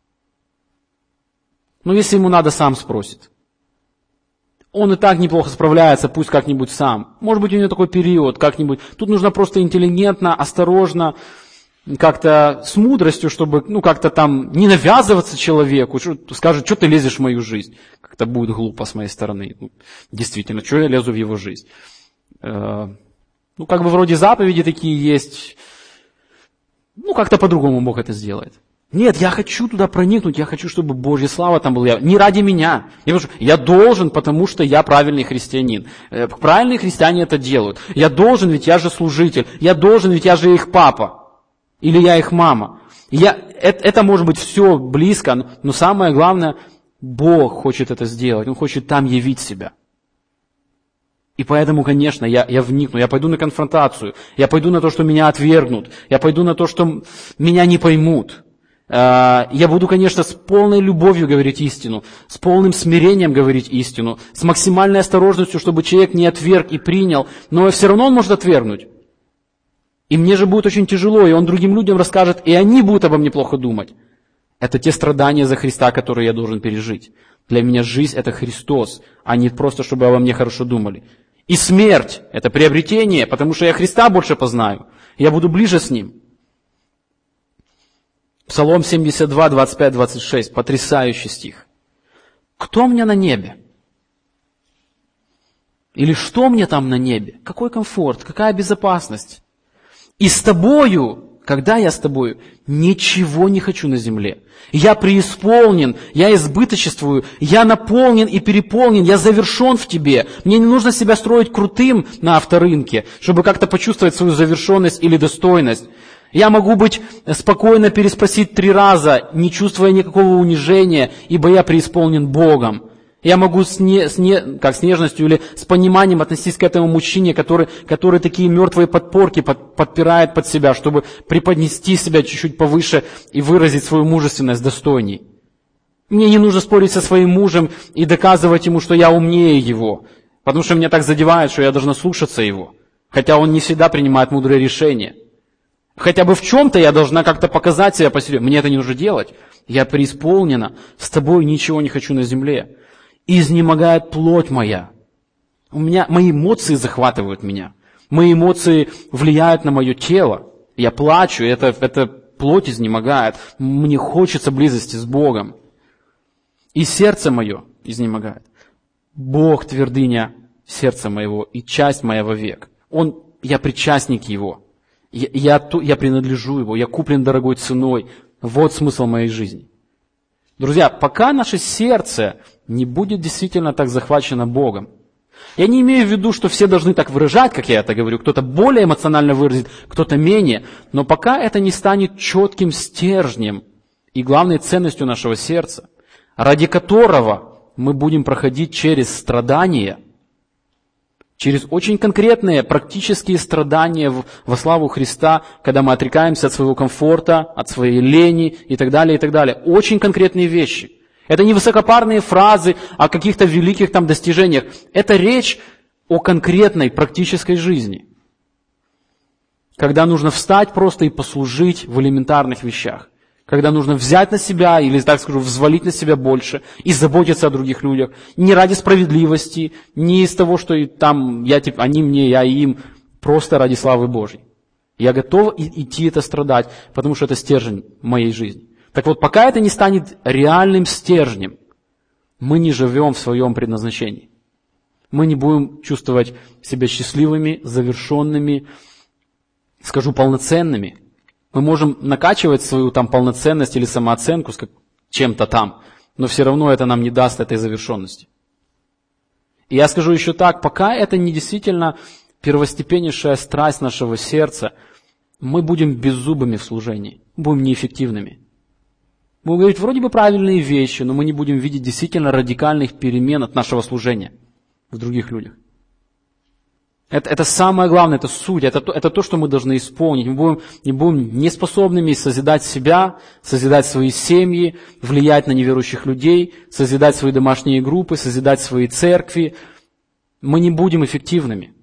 Если ему надо, сам спросит. Он и так неплохо справляется, пусть как-нибудь сам. Может быть, у него такой период, как-нибудь. Тут нужно просто интеллигентно, осторожно, как-то с мудростью, чтобы, как-то не навязываться человеку. Скажет, что ты лезешь в мою жизнь? Как-то будет глупо с моей стороны. Действительно, что я лезу в его жизнь? Вроде заповеди такие есть. Как-то по-другому Бог это сделает. Нет, я хочу туда проникнуть, я хочу, чтобы Божья слава там была. Не ради меня. Я должен, потому что я правильный христианин. Правильные христиане это делают. Я должен, ведь я же служитель. Я должен, ведь я же их папа. Или я их мама. Это может быть все близко, но самое главное, Бог хочет это сделать. Он хочет там явить себя. И поэтому, конечно, я вникну, я пойду на конфронтацию, я пойду на то, что меня отвергнут, я пойду на то, что меня не поймут. Я буду, конечно, с полной любовью говорить истину, с полным смирением говорить истину, с максимальной осторожностью, чтобы человек не отверг и принял, но все равно он может отвергнуть. И мне же будет очень тяжело, и он другим людям расскажет, и они будут обо мне плохо думать. Это те страдания за Христа, которые я должен пережить. Для меня жизнь – это Христос, а не просто, чтобы обо мне хорошо думали. И смерть – это приобретение, потому что я Христа больше познаю. Я буду ближе с Ним. Псалом 72, 25, 26. Потрясающий стих. «Кто мне на небе?» Или «что мне там на небе?» Какой комфорт, какая безопасность? «И с тобою, когда я с тобою, ничего не хочу на земле. Я преисполнен, я избыточествую, я наполнен и переполнен, я завершен в тебе. Мне не нужно себя строить крутым на авторынке, чтобы как-то почувствовать свою завершенность или достойность. Я могу быть спокойно переспросить 3 раза, не чувствуя никакого унижения, ибо я преисполнен Богом. Я могу с нежностью или с пониманием относиться к этому мужчине, который такие мертвые подпорки подпирает под себя, чтобы преподнести себя чуть-чуть повыше и выразить свою мужественность достойней. Мне не нужно спорить со своим мужем и доказывать ему, что я умнее его, потому что меня так задевает, что я должна слушаться его, хотя он не всегда принимает мудрые решения. Хотя бы в чем-то я должна как-то показать себя посерьезнее. Мне это не нужно делать. Я преисполнена, с тобой ничего не хочу на земле. Изнемогает плоть моя. Мои эмоции захватывают меня. Мои эмоции влияют на мое тело. Я плачу, это плоть изнемогает. Мне хочется близости с Богом. И сердце мое изнемогает. Бог твердыня сердца моего и часть моя вовек. Я причастник Его. Я принадлежу Его. Я куплен дорогой ценой. Вот смысл моей жизни. Друзья, пока наше сердце не будет действительно так захвачено Богом. Я не имею в виду, что все должны так выражать, как я это говорю. Кто-то более эмоционально выразит, кто-то менее. Но пока это не станет четким стержнем и главной ценностью нашего сердца, ради которого мы будем проходить через страдания, через очень конкретные практические страдания во славу Христа, когда мы отрекаемся от своего комфорта, от своей лени и так далее, и так далее. Очень конкретные вещи. Это не высокопарные фразы о каких-то великих там достижениях. Это речь о конкретной практической жизни. Когда нужно встать просто и послужить в элементарных вещах. Когда нужно взять на себя, или, так скажу, взвалить на себя больше и заботиться о других людях. Не ради справедливости, не из того, что там они мне, я им, просто ради славы Божьей. Я готов идти это страдать, потому что это стержень моей жизни. Так вот, пока это не станет реальным стержнем, мы не живем в своем предназначении. Мы не будем чувствовать себя счастливыми, завершенными, скажу, полноценными. Мы можем накачивать свою там полноценность или самооценку с чем-то там, но все равно это нам не даст этой завершенности. И я скажу еще так, пока это не действительно первостепеннейшая страсть нашего сердца, мы будем беззубыми в служении, будем неэффективными. Будем говорить вроде бы правильные вещи, но мы не будем видеть действительно радикальных перемен от нашего служения в других людях. Это самое главное, это суть, это то, что мы должны исполнить. Мы будем неспособными созидать себя, созидать свои семьи, влиять на неверующих людей, созидать свои домашние группы, созидать свои церкви. Мы не будем эффективными.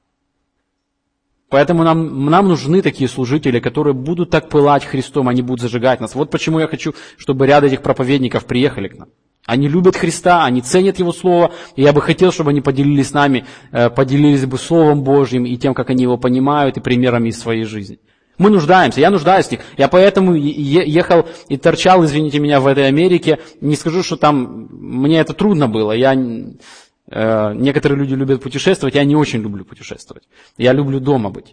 Поэтому нам нужны такие служители, которые будут так пылать Христом, они будут зажигать нас. Вот почему я хочу, чтобы ряд этих проповедников приехали к нам. Они любят Христа, они ценят Его Слово, и я бы хотел, чтобы они поделились с нами, поделились бы Словом Божьим и тем, как они его понимают, и примерами из своей жизни. Мы нуждаемся, я нуждаюсь в них. Я поэтому ехал и торчал, извините меня, в этой Америке. Не скажу, что там мне это трудно было. Некоторые люди любят путешествовать, я не очень люблю путешествовать. Я люблю дома быть.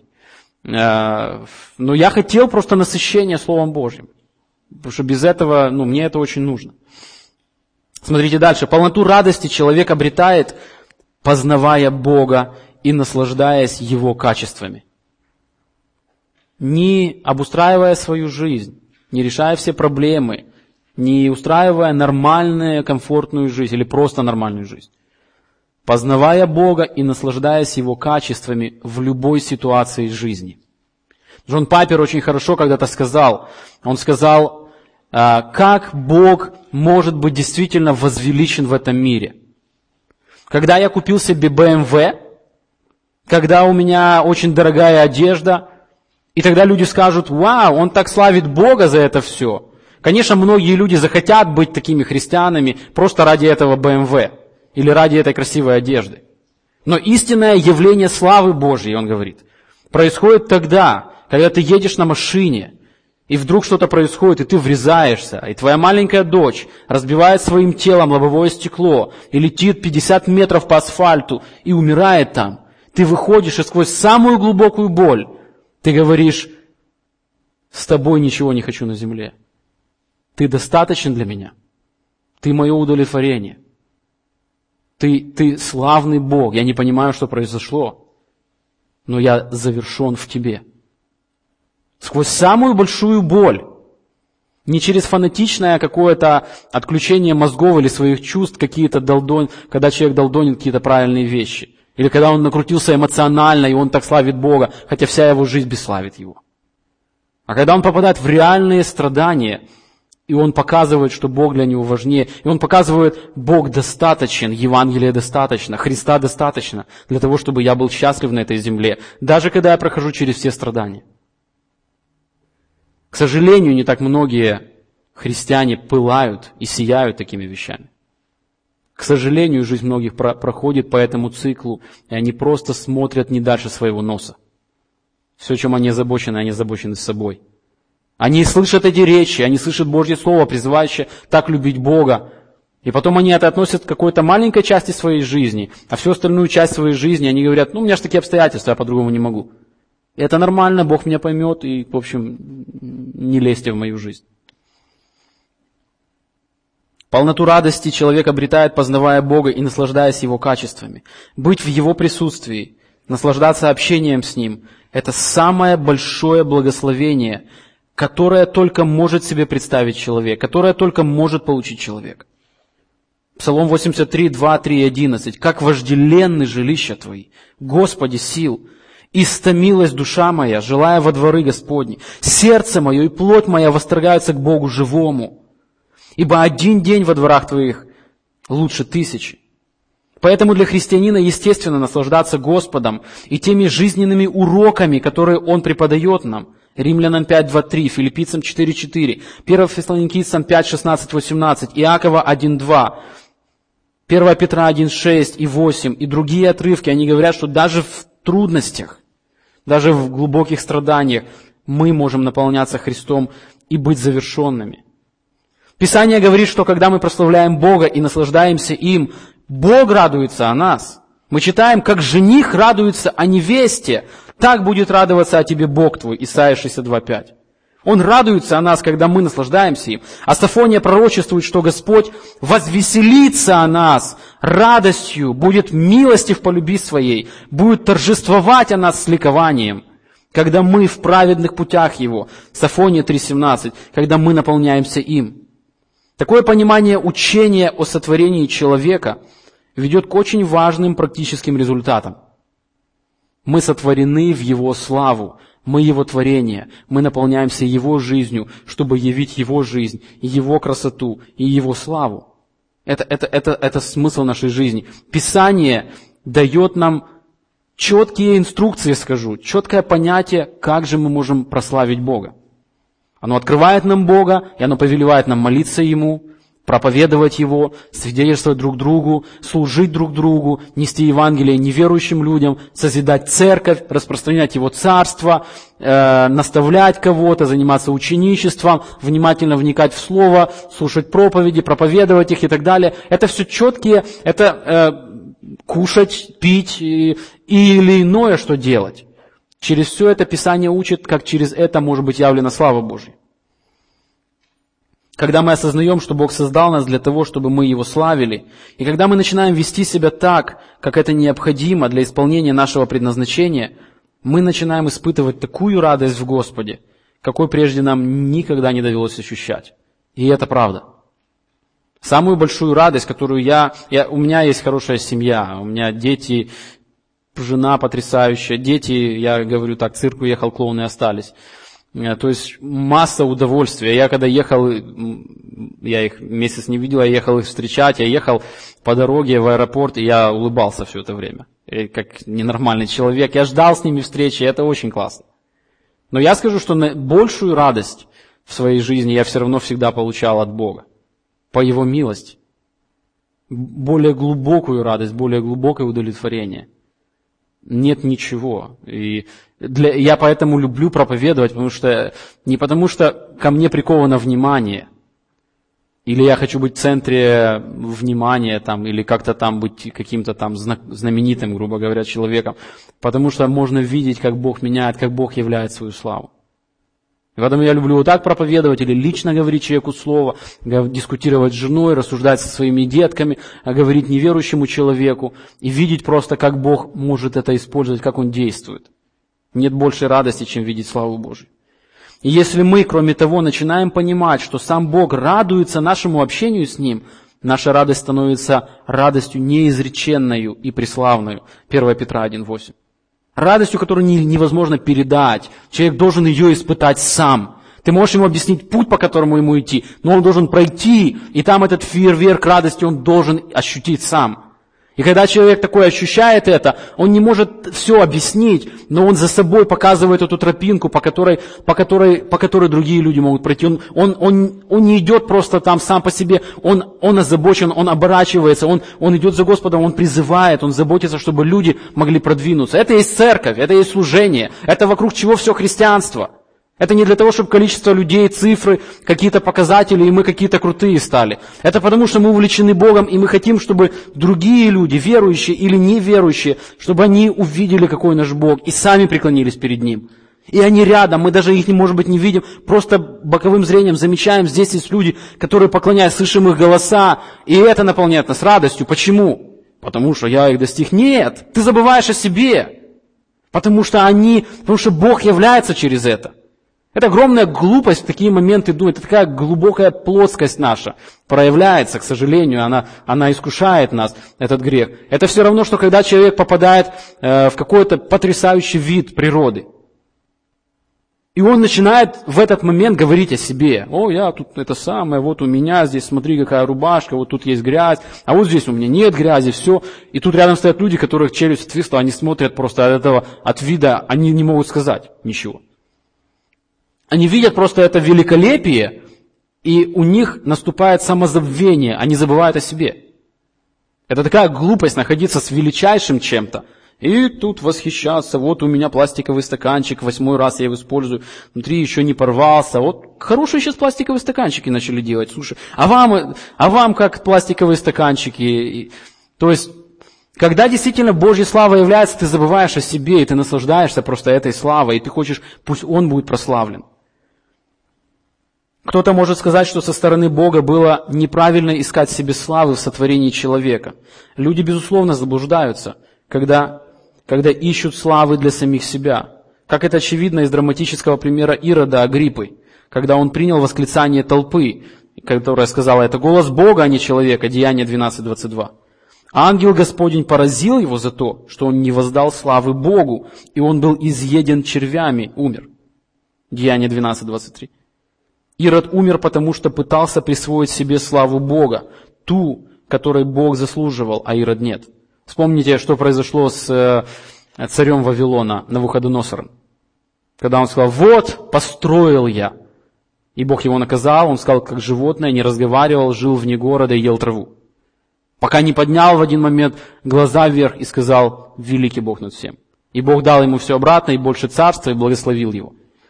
Но я хотел просто насыщения Словом Божьим. Потому что без этого, мне это очень нужно. Смотрите дальше. Полноту радости человек обретает, познавая Бога и наслаждаясь Его качествами. Не обустраивая свою жизнь, не решая все проблемы, не устраивая нормальную, комфортную жизнь или просто нормальную жизнь. Познавая Бога и наслаждаясь Его качествами в любой ситуации жизни. Джон Пайпер очень хорошо когда-то сказал, он сказал, как Бог может быть действительно возвеличен в этом мире. Когда я купил себе BMW, когда у меня очень дорогая одежда, и тогда люди скажут, вау, он так славит Бога за это все. Конечно, многие люди захотят быть такими христианами просто ради этого BMW или ради этой красивой одежды. Но истинное явление славы Божьей, он говорит, происходит тогда, когда ты едешь на машине, и вдруг что-то происходит, и ты врезаешься, и твоя маленькая дочь разбивает своим телом лобовое стекло, и летит 50 метров по асфальту, и умирает там. Ты выходишь, и сквозь самую глубокую боль ты говоришь, с тобой ничего не хочу на земле. Ты достаточен для меня. Ты мое удовлетворение. Ты славный Бог. Я не понимаю, что произошло, но я завершен в тебе. Сквозь самую большую боль, не через фанатичное какое-то отключение мозгов или своих чувств, когда человек долдонит какие-то правильные вещи, или когда он накрутился эмоционально, и он так славит Бога, хотя вся его жизнь бесславит его. А когда он попадает в реальные страдания, и он показывает, что Бог для него важнее, и он показывает, Бог достаточен, Евангелие достаточно, Христа достаточно, для того, чтобы я был счастлив на этой земле, даже когда я прохожу через все страдания. К сожалению, не так многие христиане пылают и сияют такими вещами. К сожалению, жизнь многих проходит по этому циклу, и они просто смотрят не дальше своего носа. Все, чем они озабочены собой. Они слышат эти речи, они слышат Божье Слово, призывающее так любить Бога. И потом они это относят к какой-то маленькой части своей жизни, а всю остальную часть своей жизни они говорят, у меня же такие обстоятельства, я по-другому не могу. Это нормально, Бог меня поймет, и, в общем, не лезьте в мою жизнь. Полноту радости человек обретает, познавая Бога и наслаждаясь Его качествами. Быть в Его присутствии, наслаждаться общением с Ним – это самое большое благословение, которое только может себе представить человек, которое только может получить человек. Псалом 83, 2, 3 и 11. «Как вожделенны жилища Твои, Господи сил! Истомилась душа моя, желая во дворы Господни. Сердце мое и плоть моя восторгаются к Богу живому. Ибо один день во дворах Твоих лучше 1000». Поэтому для христианина естественно наслаждаться Господом и теми жизненными уроками, которые Он преподает нам. Римлянам 5, 2, 3, Филиппийцам 4, 4, 1 Фессалоникийцам 5, 16, 18, Иакова 1, 2, 1 Петра 1, 6 и 8 и другие отрывки, они говорят, что даже в трудностях, даже в глубоких страданиях мы можем наполняться Христом и быть завершенными. Писание говорит, что когда мы прославляем Бога и наслаждаемся им, Бог радуется о нас. Мы читаем, как жених радуется о невесте, так будет радоваться о тебе Бог твой. Исайя 62:5. Он радуется о нас, когда мы наслаждаемся им. А Софония пророчествует, что Господь возвеселится о нас радостью, будет милостив по любви своей, будет торжествовать о нас с ликованием, когда мы в праведных путях Его. Софония 3:17, когда мы наполняемся им. Такое понимание учения о сотворении человека ведет к очень важным практическим результатам. Мы сотворены в Его славу, мы Его творение, мы наполняемся Его жизнью, чтобы явить Его жизнь, Его красоту и Его славу. Это смысл нашей жизни. Писание дает нам четкие инструкции, скажу, четкое понятие, как же мы можем прославить Бога. Оно открывает нам Бога, и оно повелевает нам молиться Ему, проповедовать Его, свидетельствовать друг другу, служить друг другу, нести Евангелие неверующим людям, созидать церковь, распространять Его царство, наставлять кого-то, заниматься ученичеством, внимательно вникать в Слово, слушать проповеди, проповедовать их и так далее. Это все четкие, это кушать, пить или иное, что делать. Через все это Писание учит, как через это может быть явлена слава Божья. Когда мы осознаем, что Бог создал нас для того, чтобы мы Его славили, и когда мы начинаем вести себя так, как это необходимо для исполнения нашего предназначения, мы начинаем испытывать такую радость в Господе, какой прежде нам никогда не довелось ощущать. И это правда. Самую большую радость, которую у меня есть хорошая семья, у меня дети, жена потрясающая, дети, я говорю так, цирк уехал, клоуны остались. То есть масса удовольствия. Я когда ехал, я их месяц не видел, я ехал их встречать, я ехал по дороге в аэропорт, и я улыбался все это время. И как ненормальный человек. Я ждал с ними встречи, и это очень классно. Но я скажу, что большую радость в своей жизни я все равно всегда получал от Бога. По Его милости. Более глубокую радость, более глубокое удовлетворение. Нет ничего. И я поэтому люблю проповедовать, не потому что ко мне приковано внимание, или я хочу быть в центре внимания, или как-то там быть каким-то там знаменитым, грубо говоря, человеком, потому что можно видеть, как Бог меняет, как Бог являет свою славу. И поэтому я люблю вот так проповедовать или лично говорить человеку слово, дискутировать с женой, рассуждать со своими детками, говорить неверующему человеку и видеть просто, как Бог может это использовать, как Он действует. Нет большей радости, чем видеть славу Божию. И если мы, кроме того, начинаем понимать, что сам Бог радуется нашему общению с Ним, наша радость становится радостью неизреченною и преславною. 1 Петра 1:8. Радостью, которую невозможно передать. Человек должен ее испытать сам. Ты можешь ему объяснить путь, по которому ему идти, но он должен пройти, и там этот фейерверк радости он должен ощутить сам. И когда человек такой ощущает это, он не может все объяснить, но он за собой показывает эту тропинку, по которой другие люди могут пройти. Он не идет просто там сам по себе, он озабочен, он оборачивается, он идет за Господом, он призывает, он заботится, чтобы люди могли продвинуться. Это есть церковь, это есть служение, это вокруг чего все христианство. Это не для того, чтобы количество людей, цифры, какие-то показатели, и мы какие-то крутые стали. Это потому, что мы увлечены Богом, и мы хотим, чтобы другие люди, верующие или неверующие, чтобы они увидели, какой наш Бог, и сами преклонились перед Ним. И они рядом, мы даже их, может быть, не видим, просто боковым зрением замечаем, здесь есть люди, которые поклоняются, слышим их голоса, и это наполняет нас радостью. Почему? Потому что я их достиг. Нет, ты забываешь о себе, потому что Бог является через это. Это огромная глупость в такие моменты думать. Это такая глубокая плоскость наша проявляется, к сожалению. Она искушает нас, этот грех. Это все равно, что когда человек попадает в какой-то потрясающий вид природы. И он начинает в этот момент говорить о себе. О, я тут это самое, вот у меня здесь, смотри, какая рубашка, вот тут есть грязь, а вот здесь у меня нет грязи, все. И тут рядом стоят люди, которых челюсть отвисла, они смотрят просто от вида, они не могут сказать ничего. Они видят просто это великолепие, и у них наступает самозабвение, они забывают о себе. Это такая глупость находиться с величайшим чем-то. И тут восхищаться, вот у меня пластиковый стаканчик, 8-й раз я его использую, внутри еще не порвался. Вот хорошие сейчас пластиковые стаканчики начали делать, слушай. А вам как пластиковые стаканчики? То есть, когда действительно Божья слава является, ты забываешь о себе, и ты наслаждаешься просто этой славой, и ты хочешь, пусть Он будет прославлен. Кто-то может сказать, что со стороны Бога было неправильно искать себе славы в сотворении человека. Люди, безусловно, заблуждаются, когда ищут славы для самих себя. Как это очевидно из драматического примера Ирода Агриппы, когда он принял восклицание толпы, которая сказала, это голос Бога, а не человека, Деяния 12:22. Ангел Господень поразил его за то, что он не воздал славы Богу, и он был изъеден червями, умер. Деяния 12:23. Ирод умер, потому что пытался присвоить себе славу Бога, ту, которой Бог заслуживал, а Ирод нет. Вспомните, что произошло с царем Вавилона Навуходоносором. Когда он сказал, вот, построил я. И Бог его наказал, он сказал, как животное, не разговаривал, жил вне города и ел траву. Пока не поднял в один момент глаза вверх и сказал, великий Бог над всем. И Бог дал ему все обратно, и больше царства, и благословил его.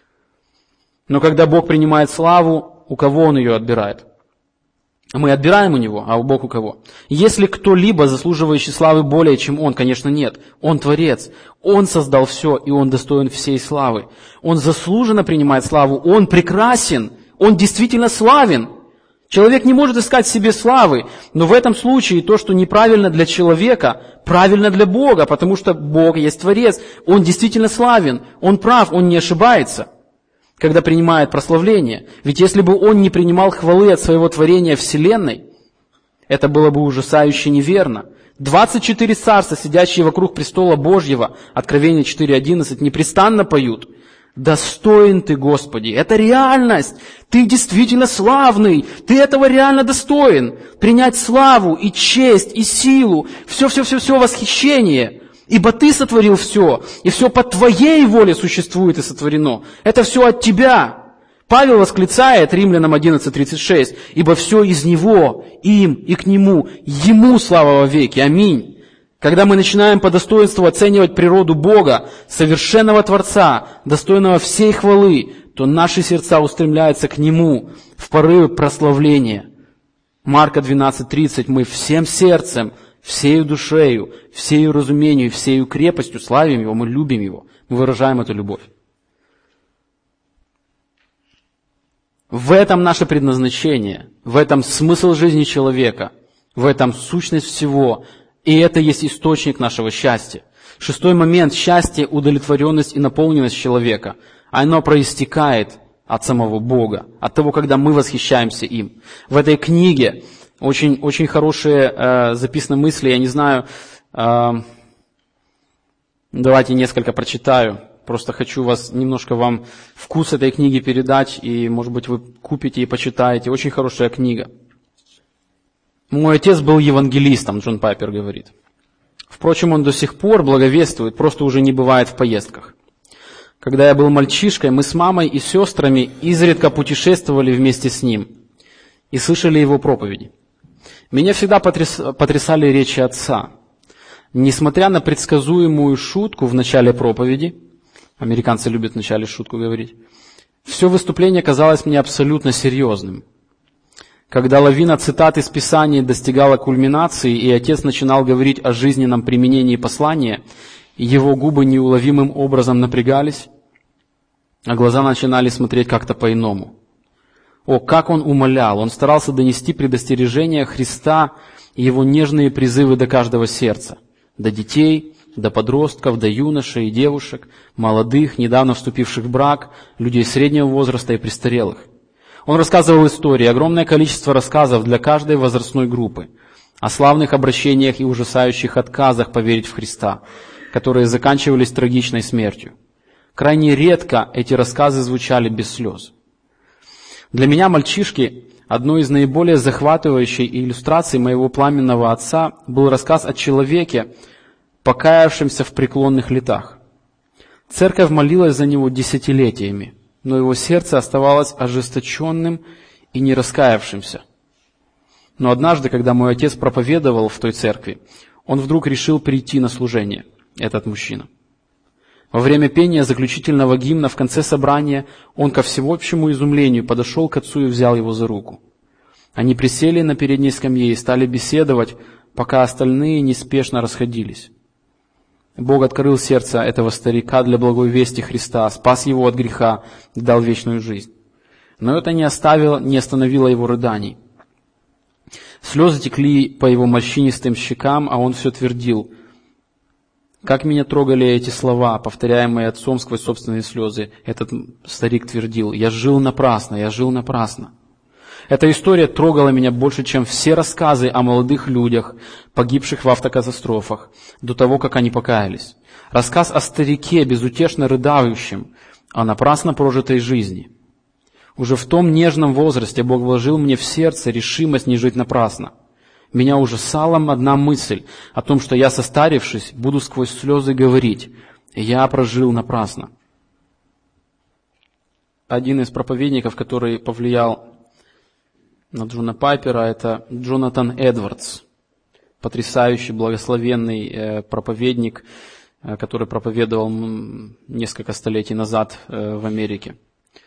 Но когда Бог принимает славу, у кого Он ее отбирает? Мы отбираем у Него, а Бог у кого? Если кто-либо, заслуживающий славы более, чем Он, конечно, нет. Он Творец, Он создал все, и Он достоин всей славы. Он заслуженно принимает славу, Он прекрасен, Он действительно славен. Человек не может искать себе славы, но в этом случае то, что неправильно для человека, правильно для Бога, потому что Бог есть Творец, Он действительно славен, Он прав, Он не ошибается, когда принимает прославление. Ведь если бы Он не принимал хвалы от своего творения вселенной, это было бы ужасающе неверно. 24 царства, сидящие вокруг престола Божьего, Откровение 4:11, непрестанно поют. Достоин Ты, Господи, это реальность, Ты действительно славный, Ты этого реально достоин. Принять славу и честь, и силу, все восхищение. Ибо Ты сотворил все, и все по Твоей воле существует и сотворено. Это все от Тебя. Павел восклицает, Римлянам 11:36, ибо все из Него, им и к Нему, Ему слава во веки. Аминь. Когда мы начинаем по достоинству оценивать природу Бога, совершенного Творца, достойного всей хвалы, то наши сердца устремляются к Нему в порыве прославления. Марка 12:30, мы всем сердцем, всею душею, всею разумению, всею крепостью славим Его, мы любим Его, мы выражаем эту любовь. В этом наше предназначение, в этом смысл жизни человека, в этом сущность всего, и это есть источник нашего счастья. 6-й момент – счастье, удовлетворенность и наполненность человека. Оно проистекает от самого Бога, от того, когда мы восхищаемся им. В этой книге очень, очень хорошие записаны мысли, я не знаю, давайте несколько прочитаю. Просто хочу немножко вам вкус этой книги передать, и, может быть, вы купите и почитаете. Очень хорошая книга. Мой отец был евангелистом, Джон Пайпер говорит. Впрочем, он до сих пор благовествует, просто уже не бывает в поездках. Когда я был мальчишкой, мы с мамой и сестрами изредка путешествовали вместе с ним и слышали его проповеди. Меня всегда потрясали речи отца. Несмотря на предсказуемую шутку в начале проповеди, американцы любят в начале шутку говорить, все выступление казалось мне абсолютно серьезным. Когда лавина цитат из Писания достигала кульминации, и отец начинал говорить о жизненном применении послания, его губы неуловимым образом напрягались, а глаза начинали смотреть как-то по-иному. О, как он умолял! Он старался донести предостережение Христа и его нежные призывы до каждого сердца, до детей, до подростков, до юношей и девушек, молодых, недавно вступивших в брак, людей среднего возраста и престарелых. Он рассказывал истории, огромное количество рассказов для каждой возрастной группы, о славных обращениях и ужасающих отказах поверить в Христа, которые заканчивались трагичной смертью. Крайне редко эти рассказы звучали без слез. Для меня, мальчишки, одной из наиболее захватывающих иллюстраций моего пламенного отца был рассказ о человеке, покаявшемся в преклонных летах. Церковь молилась за него десятилетиями, но его сердце оставалось ожесточенным и не раскаявшимся. Но однажды, когда мой отец проповедовал в той церкви, он вдруг решил прийти на служение, этот мужчина. Во время пения заключительного гимна в конце собрания он ко всеобщему изумлению подошел к отцу и взял его за руку. Они присели на передней скамье и стали беседовать, пока остальные неспешно расходились. Бог открыл сердце этого старика для благой вести Христа, спас его от греха и дал вечную жизнь. Но это не остановило его рыданий. Слезы текли по его морщинистым щекам, а он все твердил: «Как меня трогали эти слова, повторяемые отцом сквозь собственные слезы». Этот старик твердил: «Я жил напрасно, я жил напрасно». Эта история трогала меня больше, чем все рассказы о молодых людях, погибших в автокатастрофах, до того, как они покаялись. Рассказ о старике, безутешно рыдающем, о напрасно прожитой жизни. Уже в том нежном возрасте Бог вложил мне в сердце решимость не жить напрасно. Меня ужасала одна мысль о том, что я, состарившись, буду сквозь слезы говорить: «Я прожил напрасно». Один из проповедников, который повлиял на Джона Пайпера, это Джонатан Эдвардс, потрясающий, благословенный проповедник, который проповедовал несколько столетий назад в Америке.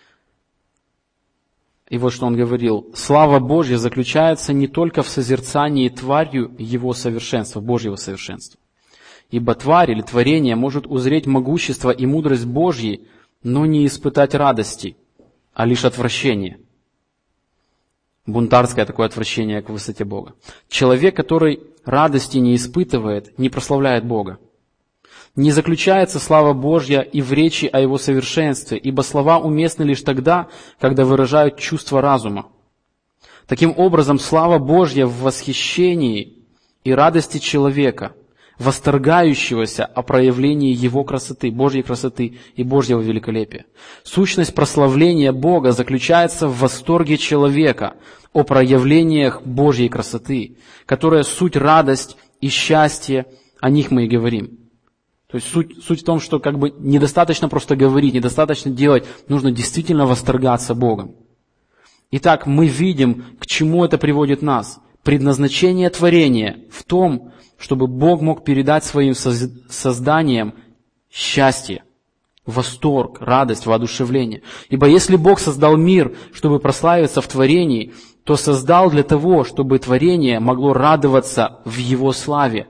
И вот что он говорил: «Слава Божья заключается не только в созерцании тварью Его совершенства, Божьего совершенства. Ибо тварь или творение может узреть могущество и мудрость Божьей, но не испытать радости, а лишь отвращение». Бунтарское такое отвращение к высоте Бога. Человек, который радости не испытывает, не прославляет Бога. Не заключается слава Божья и в речи о Его совершенстве, ибо слова уместны лишь тогда, когда выражают чувство разума. Таким образом, слава Божья в восхищении и радости человека, восторгающегося о проявлении Его красоты, Божьей красоты и Божьего великолепия. Сущность прославления Бога заключается в восторге человека о проявлениях Божьей красоты, которая суть радость и счастье, о них мы и говорим. То есть суть в том, что как бы недостаточно просто говорить, недостаточно делать, нужно действительно восторгаться Богом. Итак, мы видим, к чему это приводит нас. Предназначение творения в том, чтобы Бог мог передать своим созданиям счастье, восторг, радость, воодушевление. Ибо если Бог создал мир, чтобы прославиться в творении, то создал для того, чтобы творение могло радоваться в Его славе.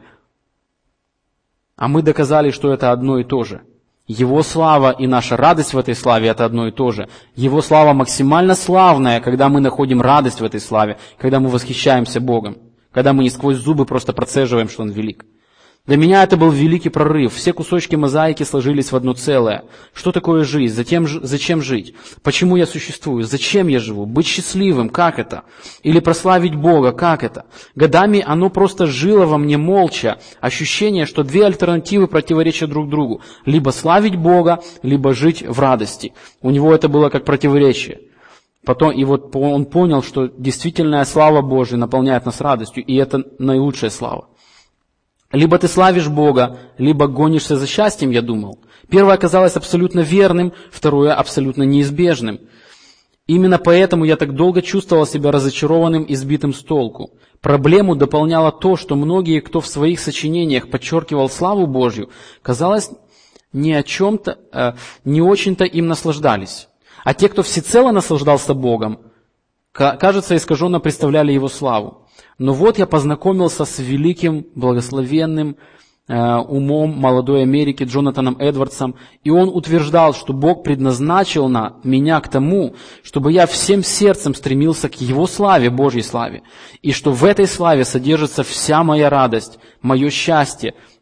А мы доказали, что это одно и то же. Его слава и наша радость в этой славе – это одно и то же. Его слава максимально славная, когда мы находим радость в этой славе, когда мы восхищаемся Богом, когда мы не сквозь зубы просто процеживаем, что Он велик. Для меня это был великий прорыв. Все кусочки мозаики сложились в одно целое. Что такое жизнь? Зачем жить? Почему я существую? Зачем я живу? Быть счастливым? Как это? Или прославить Бога? Как это? Годами оно просто жило во мне молча. Ощущение, что две альтернативы противоречат друг другу. Либо славить Бога, либо жить в радости. У него это было как противоречие. Потом, и вот он понял, что действительная слава Божия наполняет нас радостью, и это наилучшая слава. Либо ты славишь Бога, либо гонишься за счастьем, я думал. Первое оказалось абсолютно верным, второе абсолютно неизбежным. Именно поэтому я так долго чувствовал себя разочарованным и сбитым с толку. Проблему дополняло то, что многие, кто в своих сочинениях подчеркивал славу Божью, казалось, не очень-то им наслаждались. А те, кто всецело наслаждался Богом, кажется, искаженно представляли Его славу. Но вот я познакомился с великим, благословенным умом молодой Америки Джонатаном Эдвардсом, и он утверждал, что Бог предназначил меня к тому, чтобы я всем сердцем стремился к Его славе, Божьей славе, и что в этой славе содержится вся моя радость, мое счастье,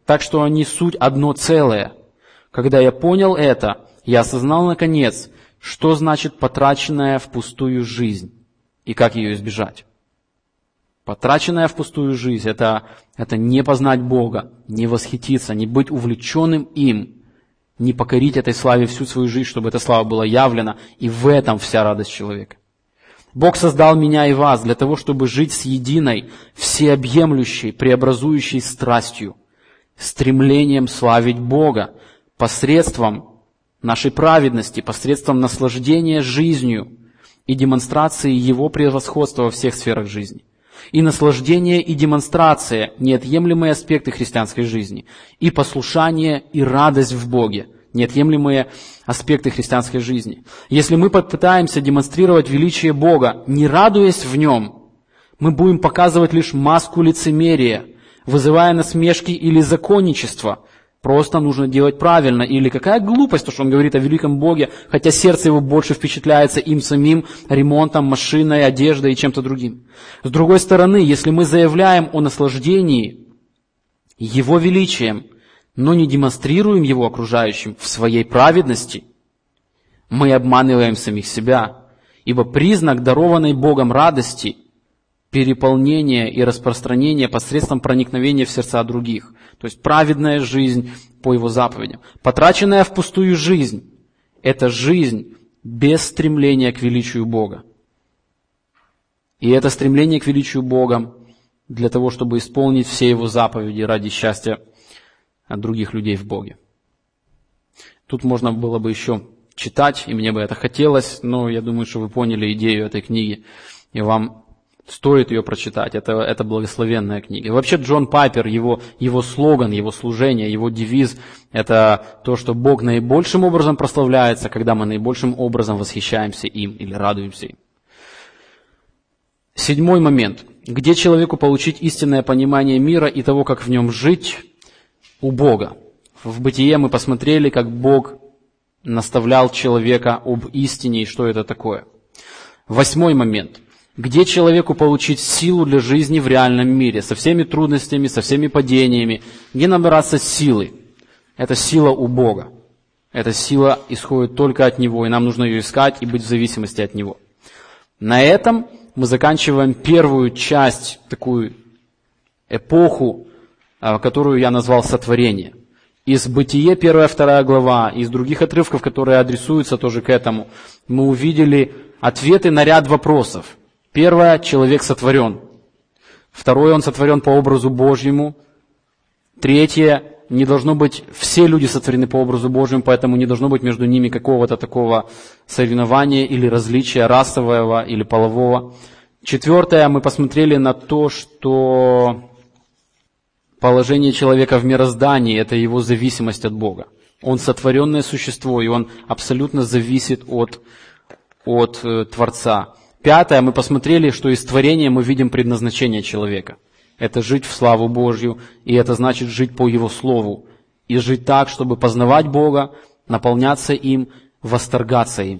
так что они суть одно целое. Когда я понял это, я осознал наконец, что значит потраченная впустую жизнь и как ее избежать. Потраченная впустую жизнь – это не познать Бога, не восхититься, не быть увлеченным им, не покорить этой славе всю свою жизнь, чтобы эта слава была явлена, и в этом вся радость человека. Бог создал меня и вас для того, чтобы жить с единой, всеобъемлющей, преобразующей страстью, стремлением славить Бога посредством нашей праведности, посредством наслаждения жизнью и демонстрации Его превосходства во всех сферах жизни. И наслаждение, и демонстрация – неотъемлемые аспекты христианской жизни. И послушание, и радость в Боге – неотъемлемые аспекты христианской жизни. Если мы попытаемся демонстрировать величие Бога, не радуясь в Нем, мы будем показывать лишь маску лицемерия, вызывая насмешки или законничество. Просто нужно делать правильно. Или какая глупость, то, что он говорит о великом Боге, хотя сердце его больше впечатляется им самим, ремонтом, машиной, одеждой и чем-то другим. С другой стороны, если мы заявляем о наслаждении Его величием, но не демонстрируем Его окружающим в своей праведности, мы обманываем самих себя, ибо признак дарованной Богом радости – переполнение и распространение посредством проникновения в сердца других. То есть праведная жизнь по Его заповедям. Потраченная впустую жизнь – это жизнь без стремления к величию Бога. И это стремление к величию Бога для того, чтобы исполнить все Его заповеди ради счастья других людей в Боге. Тут можно было бы еще читать, и мне бы это хотелось, но я думаю, что вы поняли идею этой книги, и вам стоит ее прочитать. Это благословенная книга. И вообще Джон Пайпер, его слоган, его служение, его девиз – это то, что Бог наибольшим образом прославляется, когда мы наибольшим образом восхищаемся им или радуемся им. 7 момент. Где человеку получить истинное понимание мира и того, как в нем жить? У Бога. В Бытие мы посмотрели, как Бог наставлял человека об истине и что это такое. 8 момент. Где человеку получить силу для жизни в реальном мире, со всеми трудностями, со всеми падениями, где набираться силы. Это сила у Бога. Эта сила исходит только от Него, и нам нужно ее искать и быть в зависимости от Него. На этом мы заканчиваем первую часть, такую эпоху, которую я назвал сотворение. Из Бытие, 1-2 глава, из других отрывков, которые адресуются тоже к этому, мы увидели ответы на ряд вопросов. Первое, человек сотворен. Второе, он сотворен по образу Божьему. Третье, не должно быть, все люди сотворены по образу Божьему, поэтому не должно быть между ними какого-то такого соревнования или различия расового или полового. Четвертое, мы посмотрели на то, что положение человека в мироздании – это его зависимость от Бога. Он сотворенное существо, и он абсолютно зависит от Творца. 5, мы посмотрели, что из творения мы видим предназначение человека. Это жить в славу Божью, и это значит жить по Его Слову. И жить так, чтобы познавать Бога, наполняться им, восторгаться им.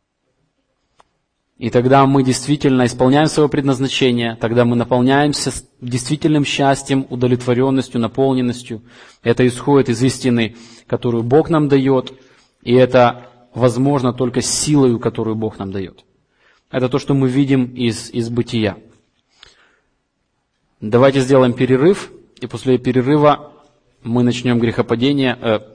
И тогда мы действительно исполняем свое предназначение, тогда мы наполняемся действительным счастьем, удовлетворенностью, наполненностью. Это исходит из истины, которую Бог нам дает, и это возможно только силой, которую Бог нам дает. Это то, что мы видим из Бытия. Давайте сделаем перерыв, и после перерыва мы начнем грехопадение,